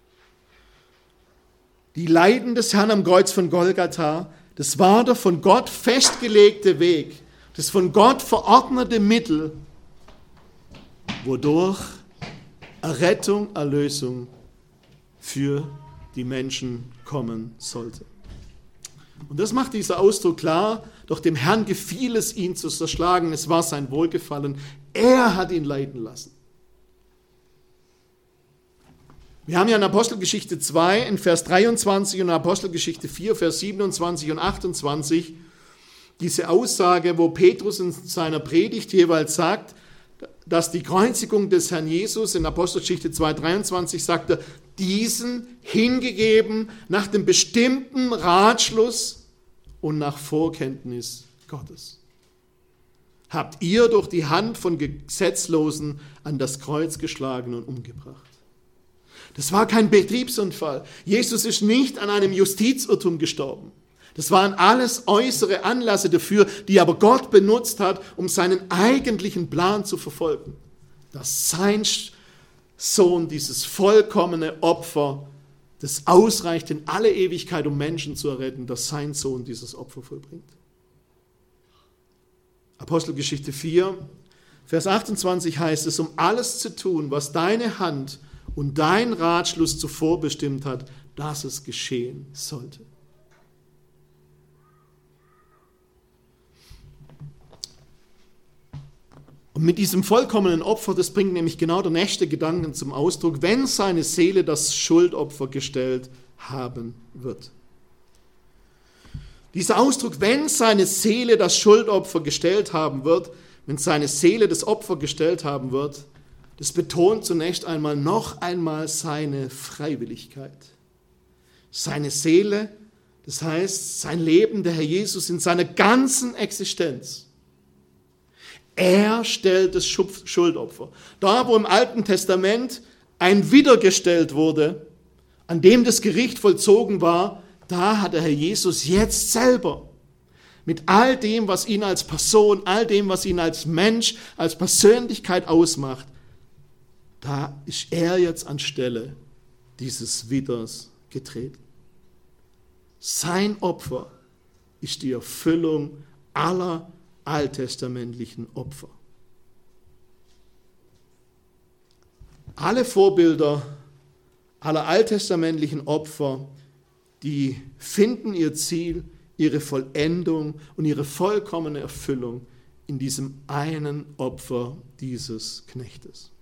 Die Leiden des Herrn am Kreuz von Golgatha, das war der von Gott festgelegte Weg, das von Gott verordnete Mittel, wodurch Errettung, Erlösung für die Menschen kommen sollte. Und das macht dieser Ausdruck klar, doch dem Herrn gefiel es, ihn zu zerschlagen, es war sein Wohlgefallen, er hat ihn leiden lassen. Wir haben ja in Apostelgeschichte zwei, in Vers dreiundzwanzig und in Apostelgeschichte vier, Vers siebenundzwanzig und achtundzwanzig diese Aussage, wo Petrus in seiner Predigt jeweils sagt, dass die Kreuzigung des Herrn Jesus, in Apostelgeschichte zwei, dreiundzwanzig sagt er, diesen hingegeben nach dem bestimmten Ratschluss und nach Vorkenntnis Gottes. Habt ihr durch die Hand von Gesetzlosen an das Kreuz geschlagen und umgebracht. Das war kein Betriebsunfall. Jesus ist nicht an einem Justizirrtum gestorben. Das waren alles äußere Anlässe dafür, die aber Gott benutzt hat, um seinen eigentlichen Plan zu verfolgen. Dass sein Sohn dieses vollkommene Opfer, das ausreicht in alle Ewigkeit, um Menschen zu erretten, dass sein Sohn dieses Opfer vollbringt. Apostelgeschichte vier, Vers achtundzwanzig heißt es, um alles zu tun, was deine Hand und dein Ratschluss zuvor bestimmt hat, dass es geschehen sollte. Und mit diesem vollkommenen Opfer, das bringt nämlich genau der nächste Gedanke zum Ausdruck, wenn seine Seele das Schuldopfer gestellt haben wird. Dieser Ausdruck, wenn seine Seele das Schuldopfer gestellt haben wird, wenn seine Seele das Opfer gestellt haben wird, das betont zunächst einmal noch einmal seine Freiwilligkeit. Seine Seele, das heißt sein Leben, der Herr Jesus in seiner ganzen Existenz. Er stellt das Schuldopfer. Da, wo im Alten Testament ein Widder gestellt wurde, an dem das Gericht vollzogen war, da hat der Herr Jesus jetzt selber mit all dem, was ihn als Person, all dem, was ihn als Mensch, als Persönlichkeit ausmacht, da ist er jetzt anstelle dieses Widders getreten. Sein Opfer ist die Erfüllung aller alttestamentlichen Opfer. Alle Vorbilder aller alttestamentlichen Opfer, die finden ihr Ziel, ihre Vollendung und ihre vollkommene Erfüllung in diesem einen Opfer dieses Knechtes.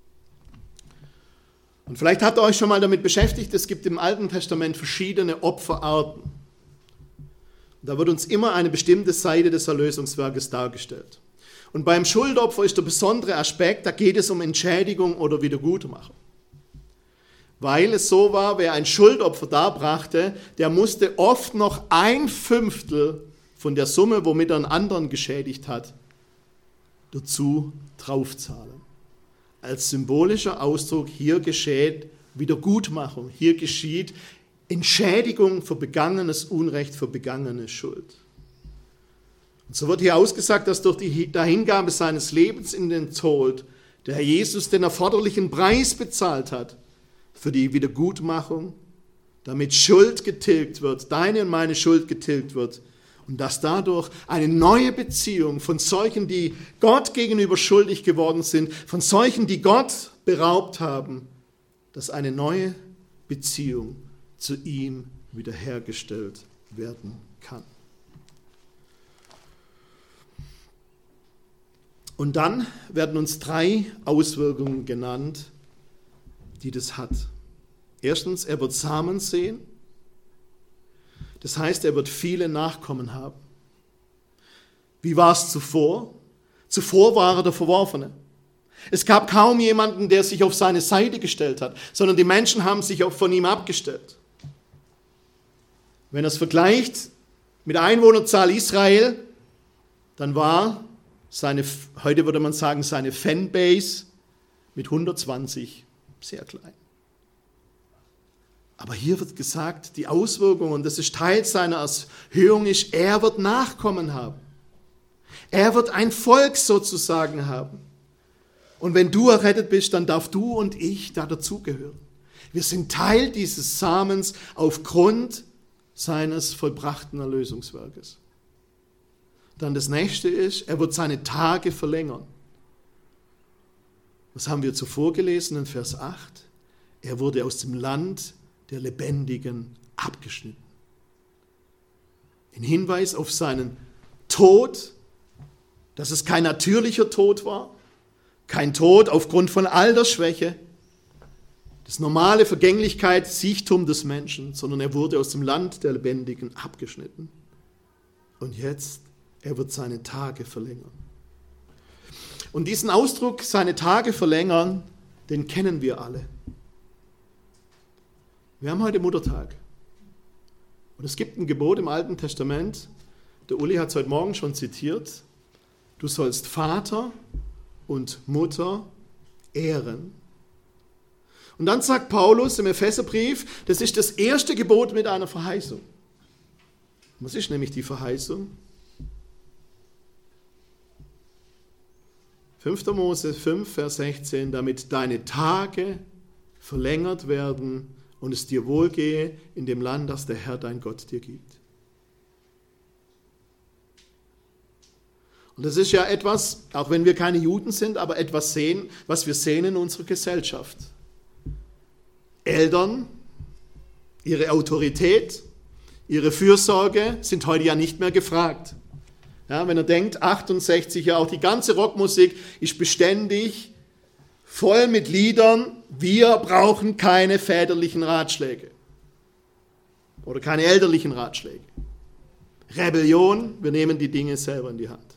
Und vielleicht habt ihr euch schon mal damit beschäftigt, es gibt im Alten Testament verschiedene Opferarten. Da wird uns immer eine bestimmte Seite des Erlösungswerkes dargestellt. Und beim Schuldopfer ist der besondere Aspekt, da geht es um Entschädigung oder Wiedergutmachung. Weil es so war, wer ein Schuldopfer darbrachte, der musste oft noch ein Fünftel von der Summe, womit er einen anderen geschädigt hat, dazu draufzahlen. Als symbolischer Ausdruck, hier geschieht Wiedergutmachung, hier geschieht Entschädigung für begangenes Unrecht, für begangene Schuld. Und so wird hier ausgesagt, dass durch die Dahingabe seines Lebens in den Tod der Herr Jesus den erforderlichen Preis bezahlt hat für die Wiedergutmachung, damit Schuld getilgt wird, deine und meine Schuld getilgt wird und dass dadurch eine neue Beziehung von solchen, die Gott gegenüber schuldig geworden sind, von solchen, die Gott beraubt haben, dass eine neue Beziehung zu ihm wiederhergestellt werden kann. Und dann werden uns drei Auswirkungen genannt, die das hat. Erstens, er wird Samen säen. Das heißt, er wird viele Nachkommen haben. Wie war es zuvor? Zuvor war er der Verworfene. Es gab kaum jemanden, der sich auf seine Seite gestellt hat, sondern die Menschen haben sich auch von ihm abgestellt. Wenn er es vergleicht mit der Einwohnerzahl Israel, dann war seine, heute würde man sagen, seine Fanbase mit hundertzwanzig sehr klein. Aber hier wird gesagt, die Auswirkung, und das ist Teil seiner Erhöhung, ist, er wird Nachkommen haben. Er wird ein Volk sozusagen haben. Und wenn du errettet bist, dann darf du und ich da dazugehören. Wir sind Teil dieses Samens aufgrund seines vollbrachten Erlösungswerkes. Dann das nächste ist, er wird seine Tage verlängern. Was haben wir zuvor gelesen in Vers acht? Er wurde aus dem Land der Lebendigen abgeschnitten. In Hinweis auf seinen Tod, dass es kein natürlicher Tod war, kein Tod aufgrund von Altersschwäche, das normale Vergänglichkeit, Siechtum des Menschen, sondern er wurde aus dem Land der Lebendigen abgeschnitten. Und jetzt, er wird seine Tage verlängern. Und diesen Ausdruck, seine Tage verlängern, den kennen wir alle. Wir haben heute Muttertag. Und es gibt ein Gebot im Alten Testament, der Uli hat es heute Morgen schon zitiert, du sollst Vater und Mutter ehren. Und dann sagt Paulus im Epheserbrief, das ist das erste Gebot mit einer Verheißung. Was ist nämlich die Verheißung? fünfter Mose fünf, Vers sechzehn, damit deine Tage verlängert werden und es dir wohlgehe in dem Land, das der Herr dein Gott dir gibt. Und das ist ja etwas, auch wenn wir keine Juden sind, aber etwas sehen, was wir sehen in unserer Gesellschaft. Eltern, ihre Autorität, ihre Fürsorge sind heute ja nicht mehr gefragt. Ja, wenn er denkt, achtundsechzig, ja auch die ganze Rockmusik ist beständig voll mit Liedern, wir brauchen keine väterlichen Ratschläge oder keine elterlichen Ratschläge. Rebellion, wir nehmen die Dinge selber in die Hand.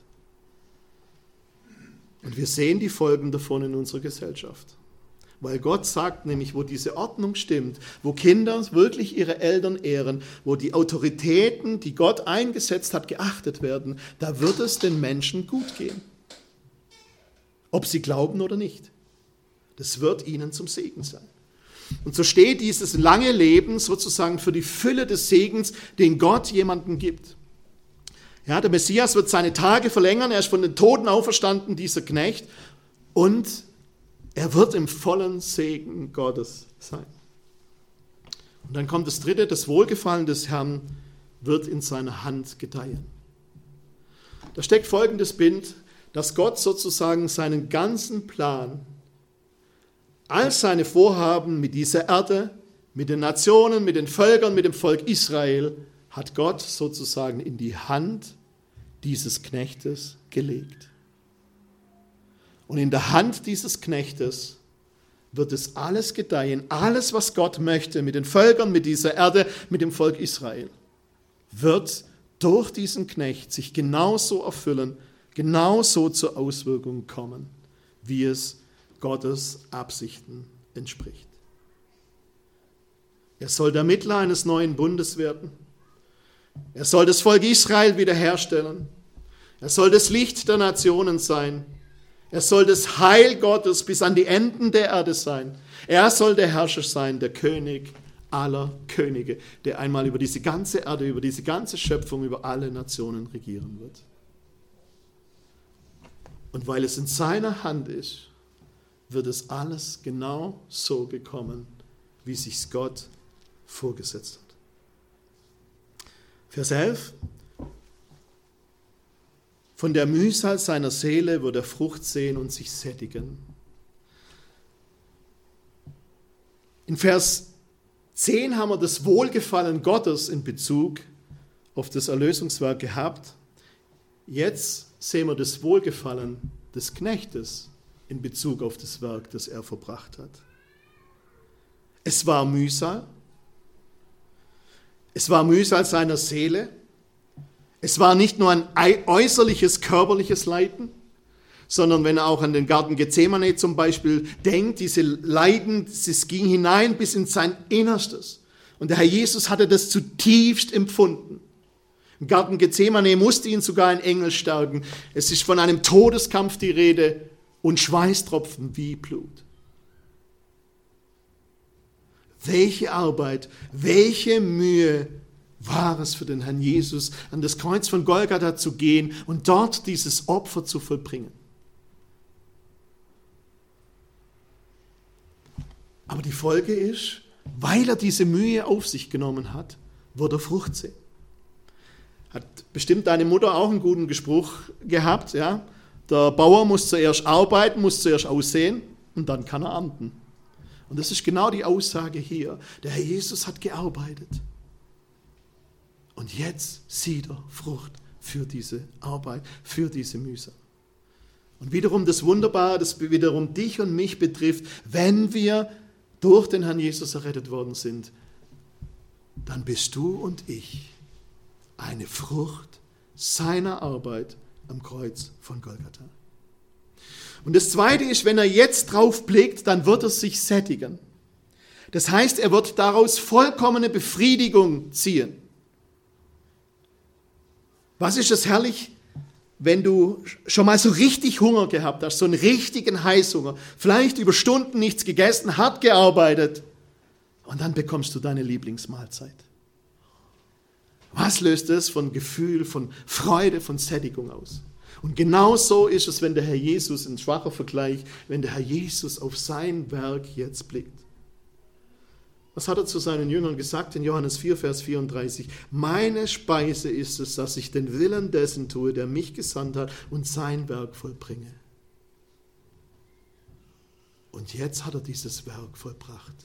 Und wir sehen die Folgen davon in unserer Gesellschaft. Weil Gott sagt nämlich, wo diese Ordnung stimmt, wo Kinder wirklich ihre Eltern ehren, wo die Autoritäten, die Gott eingesetzt hat, geachtet werden, da wird es den Menschen gut gehen. Ob sie glauben oder nicht. Das wird ihnen zum Segen sein. Und so steht dieses lange Leben sozusagen für die Fülle des Segens, den Gott jemandem gibt. Ja, der Messias wird seine Tage verlängern, er ist von den Toten auferstanden, dieser Knecht, und er wird im vollen Segen Gottes sein. Und dann kommt das dritte, das Wohlgefallen des Herrn wird in seiner Hand gedeihen. Da steckt folgendes Bild, dass Gott sozusagen seinen ganzen Plan, all seine Vorhaben mit dieser Erde, mit den Nationen, mit den Völkern, mit dem Volk Israel, hat Gott sozusagen in die Hand dieses Knechtes gelegt. Und in der Hand dieses Knechtes wird es alles gedeihen, alles, was Gott möchte, mit den Völkern, mit dieser Erde, mit dem Volk Israel, wird durch diesen Knecht sich genauso erfüllen, genauso zur Auswirkung kommen, wie es Gottes Absichten entspricht. Er soll der Mittler eines neuen Bundes werden. Er soll das Volk Israel wiederherstellen. Er soll das Licht der Nationen sein. Er soll das Heil Gottes bis an die Enden der Erde sein. Er soll der Herrscher sein, der König aller Könige, der einmal über diese ganze Erde, über diese ganze Schöpfung, über alle Nationen regieren wird. Und weil es in seiner Hand ist, wird es alles genau so gekommen, wie sich's Gott vorgesetzt hat. Vers elf. Von der Mühsal seiner Seele wird er Frucht sehen und sich sättigen. In Vers zehn haben wir das Wohlgefallen Gottes in Bezug auf das Erlösungswerk gehabt. Jetzt sehen wir das Wohlgefallen des Knechtes in Bezug auf das Werk, das er verbracht hat. Es war Mühsal. Es war Mühsal seiner Seele. Es war nicht nur ein äußerliches, körperliches Leiden, sondern wenn er auch an den Garten Gethsemane zum Beispiel denkt, diese Leiden, es ging hinein bis in sein Innerstes. Und der Herr Jesus hatte das zutiefst empfunden. Im Garten Gethsemane musste ihn sogar ein Engel stärken. Es ist von einem Todeskampf die Rede und Schweißtropfen wie Blut. Welche Arbeit, welche Mühe war es für den Herrn Jesus, an das Kreuz von Golgatha zu gehen und dort dieses Opfer zu vollbringen. Aber die Folge ist, weil er diese Mühe auf sich genommen hat, wird er Frucht sehen. Hat bestimmt deine Mutter auch einen guten Spruch gehabt, ja? Der Bauer muss zuerst arbeiten, muss zuerst aussehen und dann kann er ernten. Und das ist genau die Aussage hier. Der Herr Jesus hat gearbeitet. Und jetzt sieht er Frucht für diese Arbeit, für diese Mühsal. Und wiederum das Wunderbare, das wiederum dich und mich betrifft, wenn wir durch den Herrn Jesus errettet worden sind, dann bist du und ich eine Frucht seiner Arbeit am Kreuz von Golgatha. Und das Zweite ist, wenn er jetzt drauf blickt, dann wird er sich sättigen. Das heißt, er wird daraus vollkommene Befriedigung ziehen. Was ist das herrlich, wenn du schon mal so richtig Hunger gehabt hast, so einen richtigen Heißhunger, vielleicht über Stunden nichts gegessen, hart gearbeitet und dann bekommst du deine Lieblingsmahlzeit. Was löst es von Gefühl, von Freude, von Sättigung aus? Und genau so ist es, wenn der Herr Jesus, ein schwacher Vergleich, wenn der Herr Jesus auf sein Werk jetzt blickt. Was hat er zu seinen Jüngern gesagt in Johannes vier, Vers vierunddreißig? Meine Speise ist es, dass ich den Willen dessen tue, der mich gesandt hat und sein Werk vollbringe. Und jetzt hat er dieses Werk vollbracht.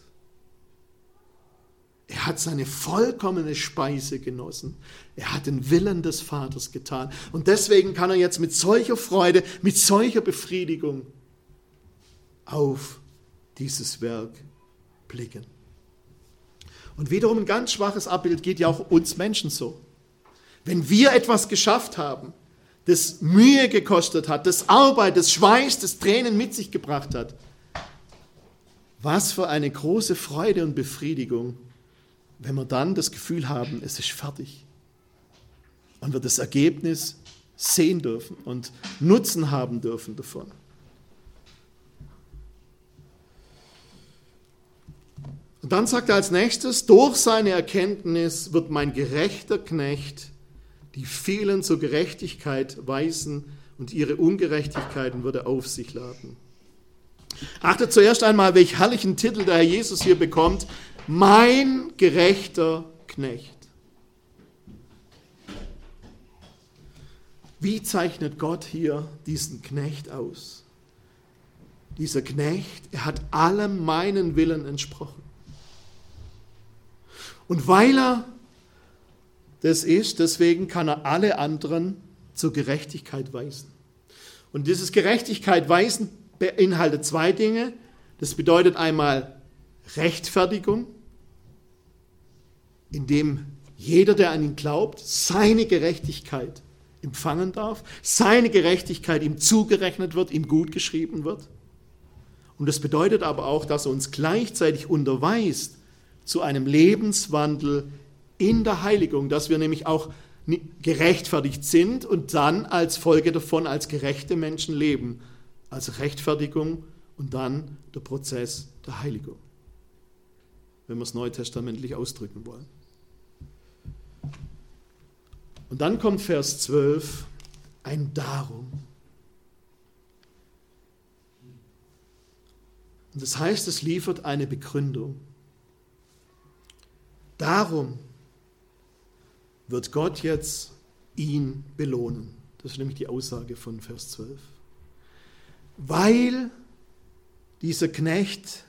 Er hat seine vollkommene Speise genossen. Er hat den Willen des Vaters getan. Und deswegen kann er jetzt mit solcher Freude, mit solcher Befriedigung auf dieses Werk blicken. Und wiederum ein ganz schwaches Abbild geht ja auch uns Menschen so. Wenn wir etwas geschafft haben, das Mühe gekostet hat, das Arbeit, das Schweiß, das Tränen mit sich gebracht hat, was für eine große Freude und Befriedigung, wenn wir dann das Gefühl haben, es ist fertig. Und wir das Ergebnis sehen dürfen und Nutzen haben dürfen davon. Und dann sagt er als nächstes, durch seine Erkenntnis wird mein gerechter Knecht die vielen zur Gerechtigkeit weisen und ihre Ungerechtigkeiten wird er auf sich laden. Achtet zuerst einmal, welch herrlichen Titel der Herr Jesus hier bekommt. Mein gerechter Knecht. Wie zeichnet Gott hier diesen Knecht aus? Dieser Knecht, er hat allem meinen Willen entsprochen. Und weil er das ist, deswegen kann er alle anderen zur Gerechtigkeit weisen. Und dieses Gerechtigkeit weisen beinhaltet zwei Dinge. Das bedeutet einmal Rechtfertigung, indem jeder, der an ihn glaubt, seine Gerechtigkeit empfangen darf, seine Gerechtigkeit ihm zugerechnet wird, ihm gutgeschrieben wird. Und das bedeutet aber auch, dass er uns gleichzeitig unterweist zu einem Lebenswandel in der Heiligung, dass wir nämlich auch gerechtfertigt sind und dann als Folge davon als gerechte Menschen leben. Also Rechtfertigung und dann der Prozess der Heiligung, wenn wir es neutestamentlich ausdrücken wollen. Und dann kommt Vers zwölf, ein Darum. Und das heißt, es liefert eine Begründung. Darum wird Gott jetzt ihn belohnen. Das ist nämlich die Aussage von Vers zwölf. Weil dieser Knecht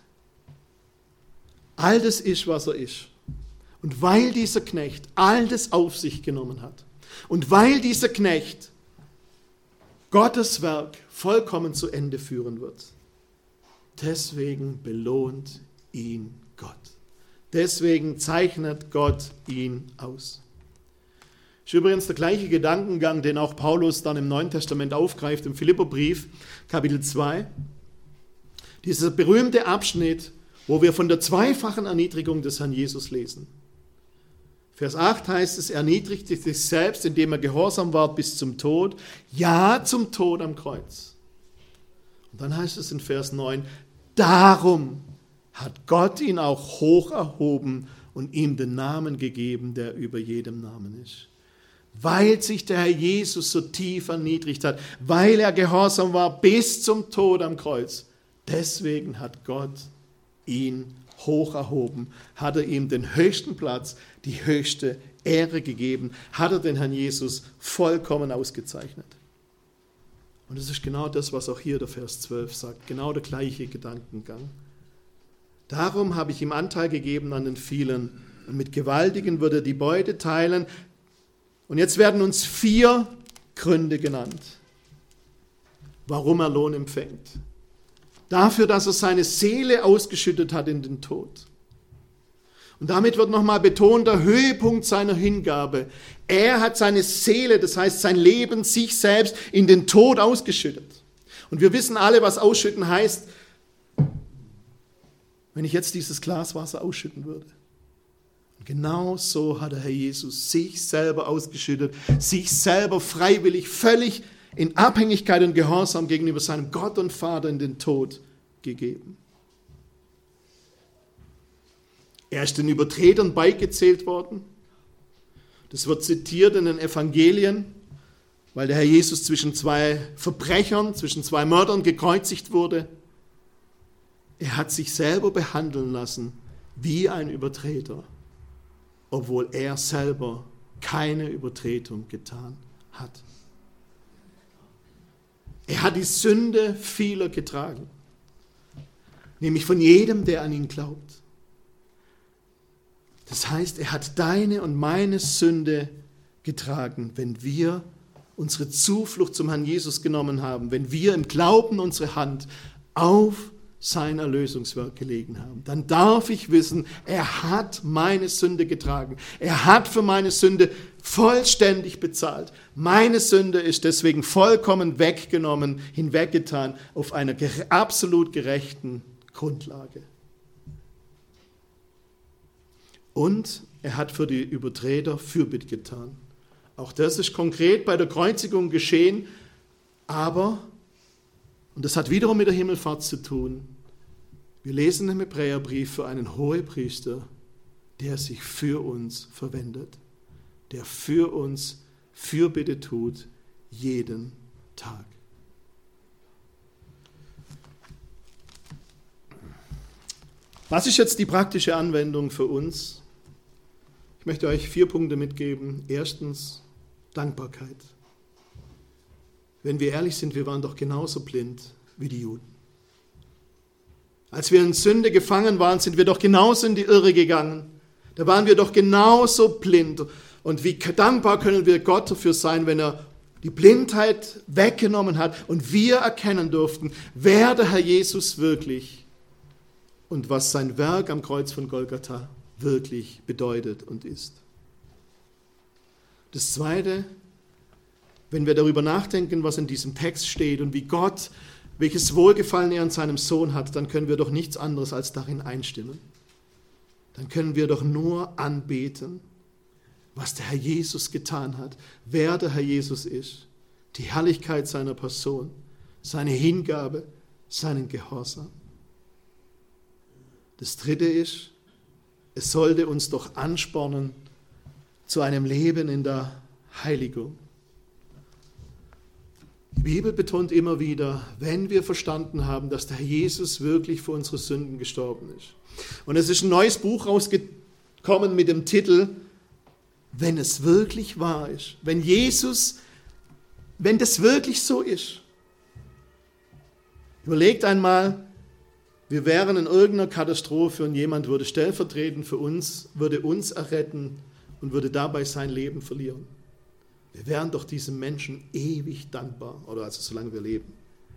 all das ist, was er ist. Und weil dieser Knecht all das auf sich genommen hat. Und weil dieser Knecht Gottes Werk vollkommen zu Ende führen wird. Deswegen belohnt ihn Gott. Deswegen zeichnet Gott ihn aus. Das ist übrigens der gleiche Gedankengang, den auch Paulus dann im Neuen Testament aufgreift, im Philipperbrief, Kapitel zwei. Dieser berühmte Abschnitt, wo wir von der zweifachen Erniedrigung des Herrn Jesus lesen. Vers acht heißt es, er erniedrigte sich selbst, indem er gehorsam war bis zum Tod, ja zum Tod am Kreuz. Und dann heißt es in Vers neun, darum hat Gott ihn auch hoch erhoben und ihm den Namen gegeben, der über jedem Namen ist. Weil sich der Herr Jesus so tief erniedrigt hat, weil er gehorsam war bis zum Tod am Kreuz. Deswegen hat Gott ihn hoch erhoben, hat er ihm den höchsten Platz, die höchste Ehre gegeben, hat er den Herrn Jesus vollkommen ausgezeichnet. Und das ist genau das, was auch hier der Vers zwölf sagt, genau der gleiche Gedankengang. Darum habe ich ihm Anteil gegeben an den vielen und mit Gewaltigen wird er die Beute teilen. Und jetzt werden uns vier Gründe genannt, warum er Lohn empfängt. Dafür, dass er seine Seele ausgeschüttet hat in den Tod. Und damit wird nochmal betont, der Höhepunkt seiner Hingabe. Er hat seine Seele, das heißt sein Leben, sich selbst in den Tod ausgeschüttet. Und wir wissen alle, was ausschütten heißt, wenn ich jetzt dieses Glas Wasser ausschütten würde. Und genau so hat der Herr Jesus sich selber ausgeschüttet, sich selber freiwillig, völlig in Abhängigkeit und Gehorsam gegenüber seinem Gott und Vater in den Tod gegeben. Er ist den Übertretern beigezählt worden. Das wird zitiert in den Evangelien, weil der Herr Jesus zwischen zwei Verbrechern, zwischen zwei Mördern gekreuzigt wurde. Er hat sich selber behandeln lassen wie ein Übertreter, obwohl er selber keine Übertretung getan hat. Er hat die Sünde vieler getragen, nämlich von jedem, der an ihn glaubt. Das heißt, er hat deine und meine Sünde getragen, wenn wir unsere Zuflucht zum Herrn Jesus genommen haben, wenn wir im Glauben unsere Hand auf sein Erlösungswerk gelegen haben. Dann darf ich wissen, er hat meine Sünde getragen. Er hat für meine Sünde vollständig bezahlt. Meine Sünde ist deswegen vollkommen weggenommen, hinweggetan auf einer absolut gerechten Grundlage. Und er hat für die Übertreter Fürbitte getan. Auch das ist konkret bei der Kreuzigung geschehen, aber, und das hat wiederum mit der Himmelfahrt zu tun, wir lesen im Hebräerbrief für einen Hohepriester, der sich für uns verwendet, der für uns Fürbitte tut, jeden Tag. Was ist jetzt die praktische Anwendung für uns? Ich möchte euch vier Punkte mitgeben. Erstens, Dankbarkeit. wenn wir ehrlich sind, wir waren doch genauso blind wie die Juden. Als wir in Sünde gefangen waren, sind wir doch genauso in die Irre gegangen. Da waren wir doch genauso blind. Und wie dankbar können wir Gott dafür sein, wenn er die Blindheit weggenommen hat und wir erkennen durften, wer der Herr Jesus wirklich und was sein Werk am Kreuz von Golgatha wirklich bedeutet und ist. Das Zweite, wenn wir darüber nachdenken, was in diesem Text steht und wie Gott, welches Wohlgefallen er an seinem Sohn hat, dann können wir doch nichts anderes als darin einstimmen. Dann können wir doch nur anbeten, was der Herr Jesus getan hat, wer der Herr Jesus ist, die Herrlichkeit seiner Person, seine Hingabe, seinen Gehorsam. Das Dritte ist, es sollte uns doch anspornen zu einem Leben in der Heiligung. Die Bibel betont immer wieder, wenn wir verstanden haben, dass der Herr Jesus wirklich für unsere Sünden gestorben ist. Und es ist ein neues Buch rausgekommen mit dem Titel Wenn es wirklich wahr ist, wenn Jesus, wenn das wirklich so ist. Überlegt einmal, wir wären in irgendeiner Katastrophe und jemand würde stellvertretend für uns, würde uns erretten und würde dabei sein Leben verlieren. Wir wären doch diesem Menschen ewig dankbar, oder also solange wir leben.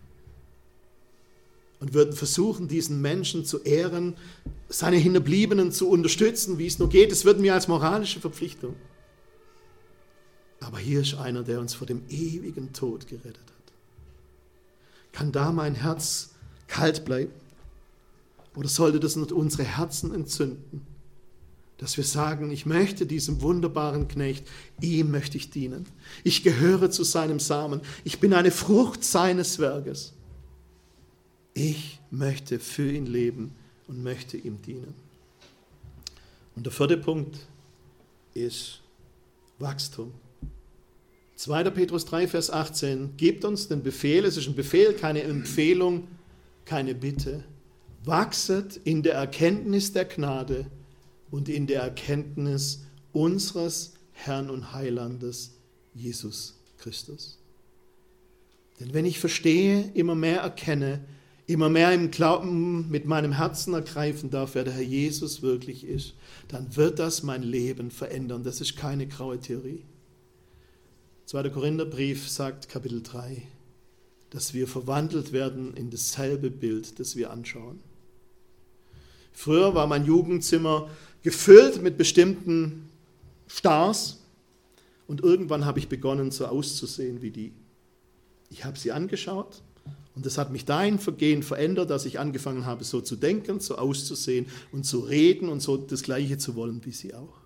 Und würden versuchen, diesen Menschen zu ehren, seine Hinterbliebenen zu unterstützen, wie es nur geht. Das würden wir als moralische Verpflichtung. Aber hier ist einer, der uns vor dem ewigen Tod gerettet hat. Kann da mein Herz kalt bleiben? Oder sollte das unsere Herzen entzünden? Dass wir sagen, ich möchte diesem wunderbaren Knecht, ihm möchte ich dienen. Ich gehöre zu seinem Samen. Ich bin eine Frucht seines Werkes. Ich möchte für ihn leben und möchte ihm dienen. Und der vierte Punkt ist Wachstum. zweiter Petrus drei, Vers achtzehn, gebt uns den Befehl, es ist ein Befehl, keine Empfehlung, keine Bitte. Wachset in der Erkenntnis der Gnade und in der Erkenntnis unseres Herrn und Heilandes, Jesus Christus. Denn wenn ich verstehe, immer mehr erkenne, immer mehr im Glauben mit meinem Herzen ergreifen darf, wer der Herr Jesus wirklich ist, dann wird das mein Leben verändern. Das ist keine graue Theorie. zweiter Korintherbrief sagt, Kapitel drei, dass wir verwandelt werden in dasselbe Bild, das wir anschauen. Früher war mein Jugendzimmer gefüllt mit bestimmten Stars und irgendwann habe ich begonnen, so auszusehen wie die. Ich habe sie angeschaut und das hat mich dahingehend verändert, dass ich angefangen habe, so zu denken, so auszusehen und zu reden und so das Gleiche zu wollen wie sie auch.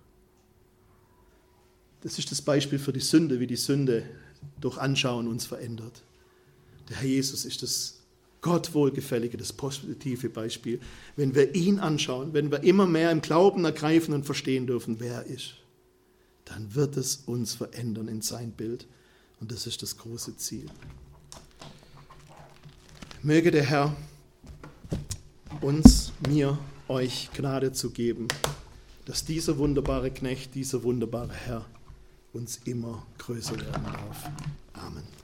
Das ist das Beispiel für die Sünde, wie die Sünde durch Anschauen uns verändert. Der Herr Jesus ist das Gott wohlgefällige, das positive Beispiel. Wenn wir ihn anschauen, wenn wir immer mehr im Glauben ergreifen und verstehen dürfen, wer er ist, dann wird es uns verändern in sein Bild. Und das ist das große Ziel. Möge der Herr uns, mir, euch Gnade zu geben, dass dieser wunderbare Knecht, dieser wunderbare Herr uns immer größer werden darf. Amen.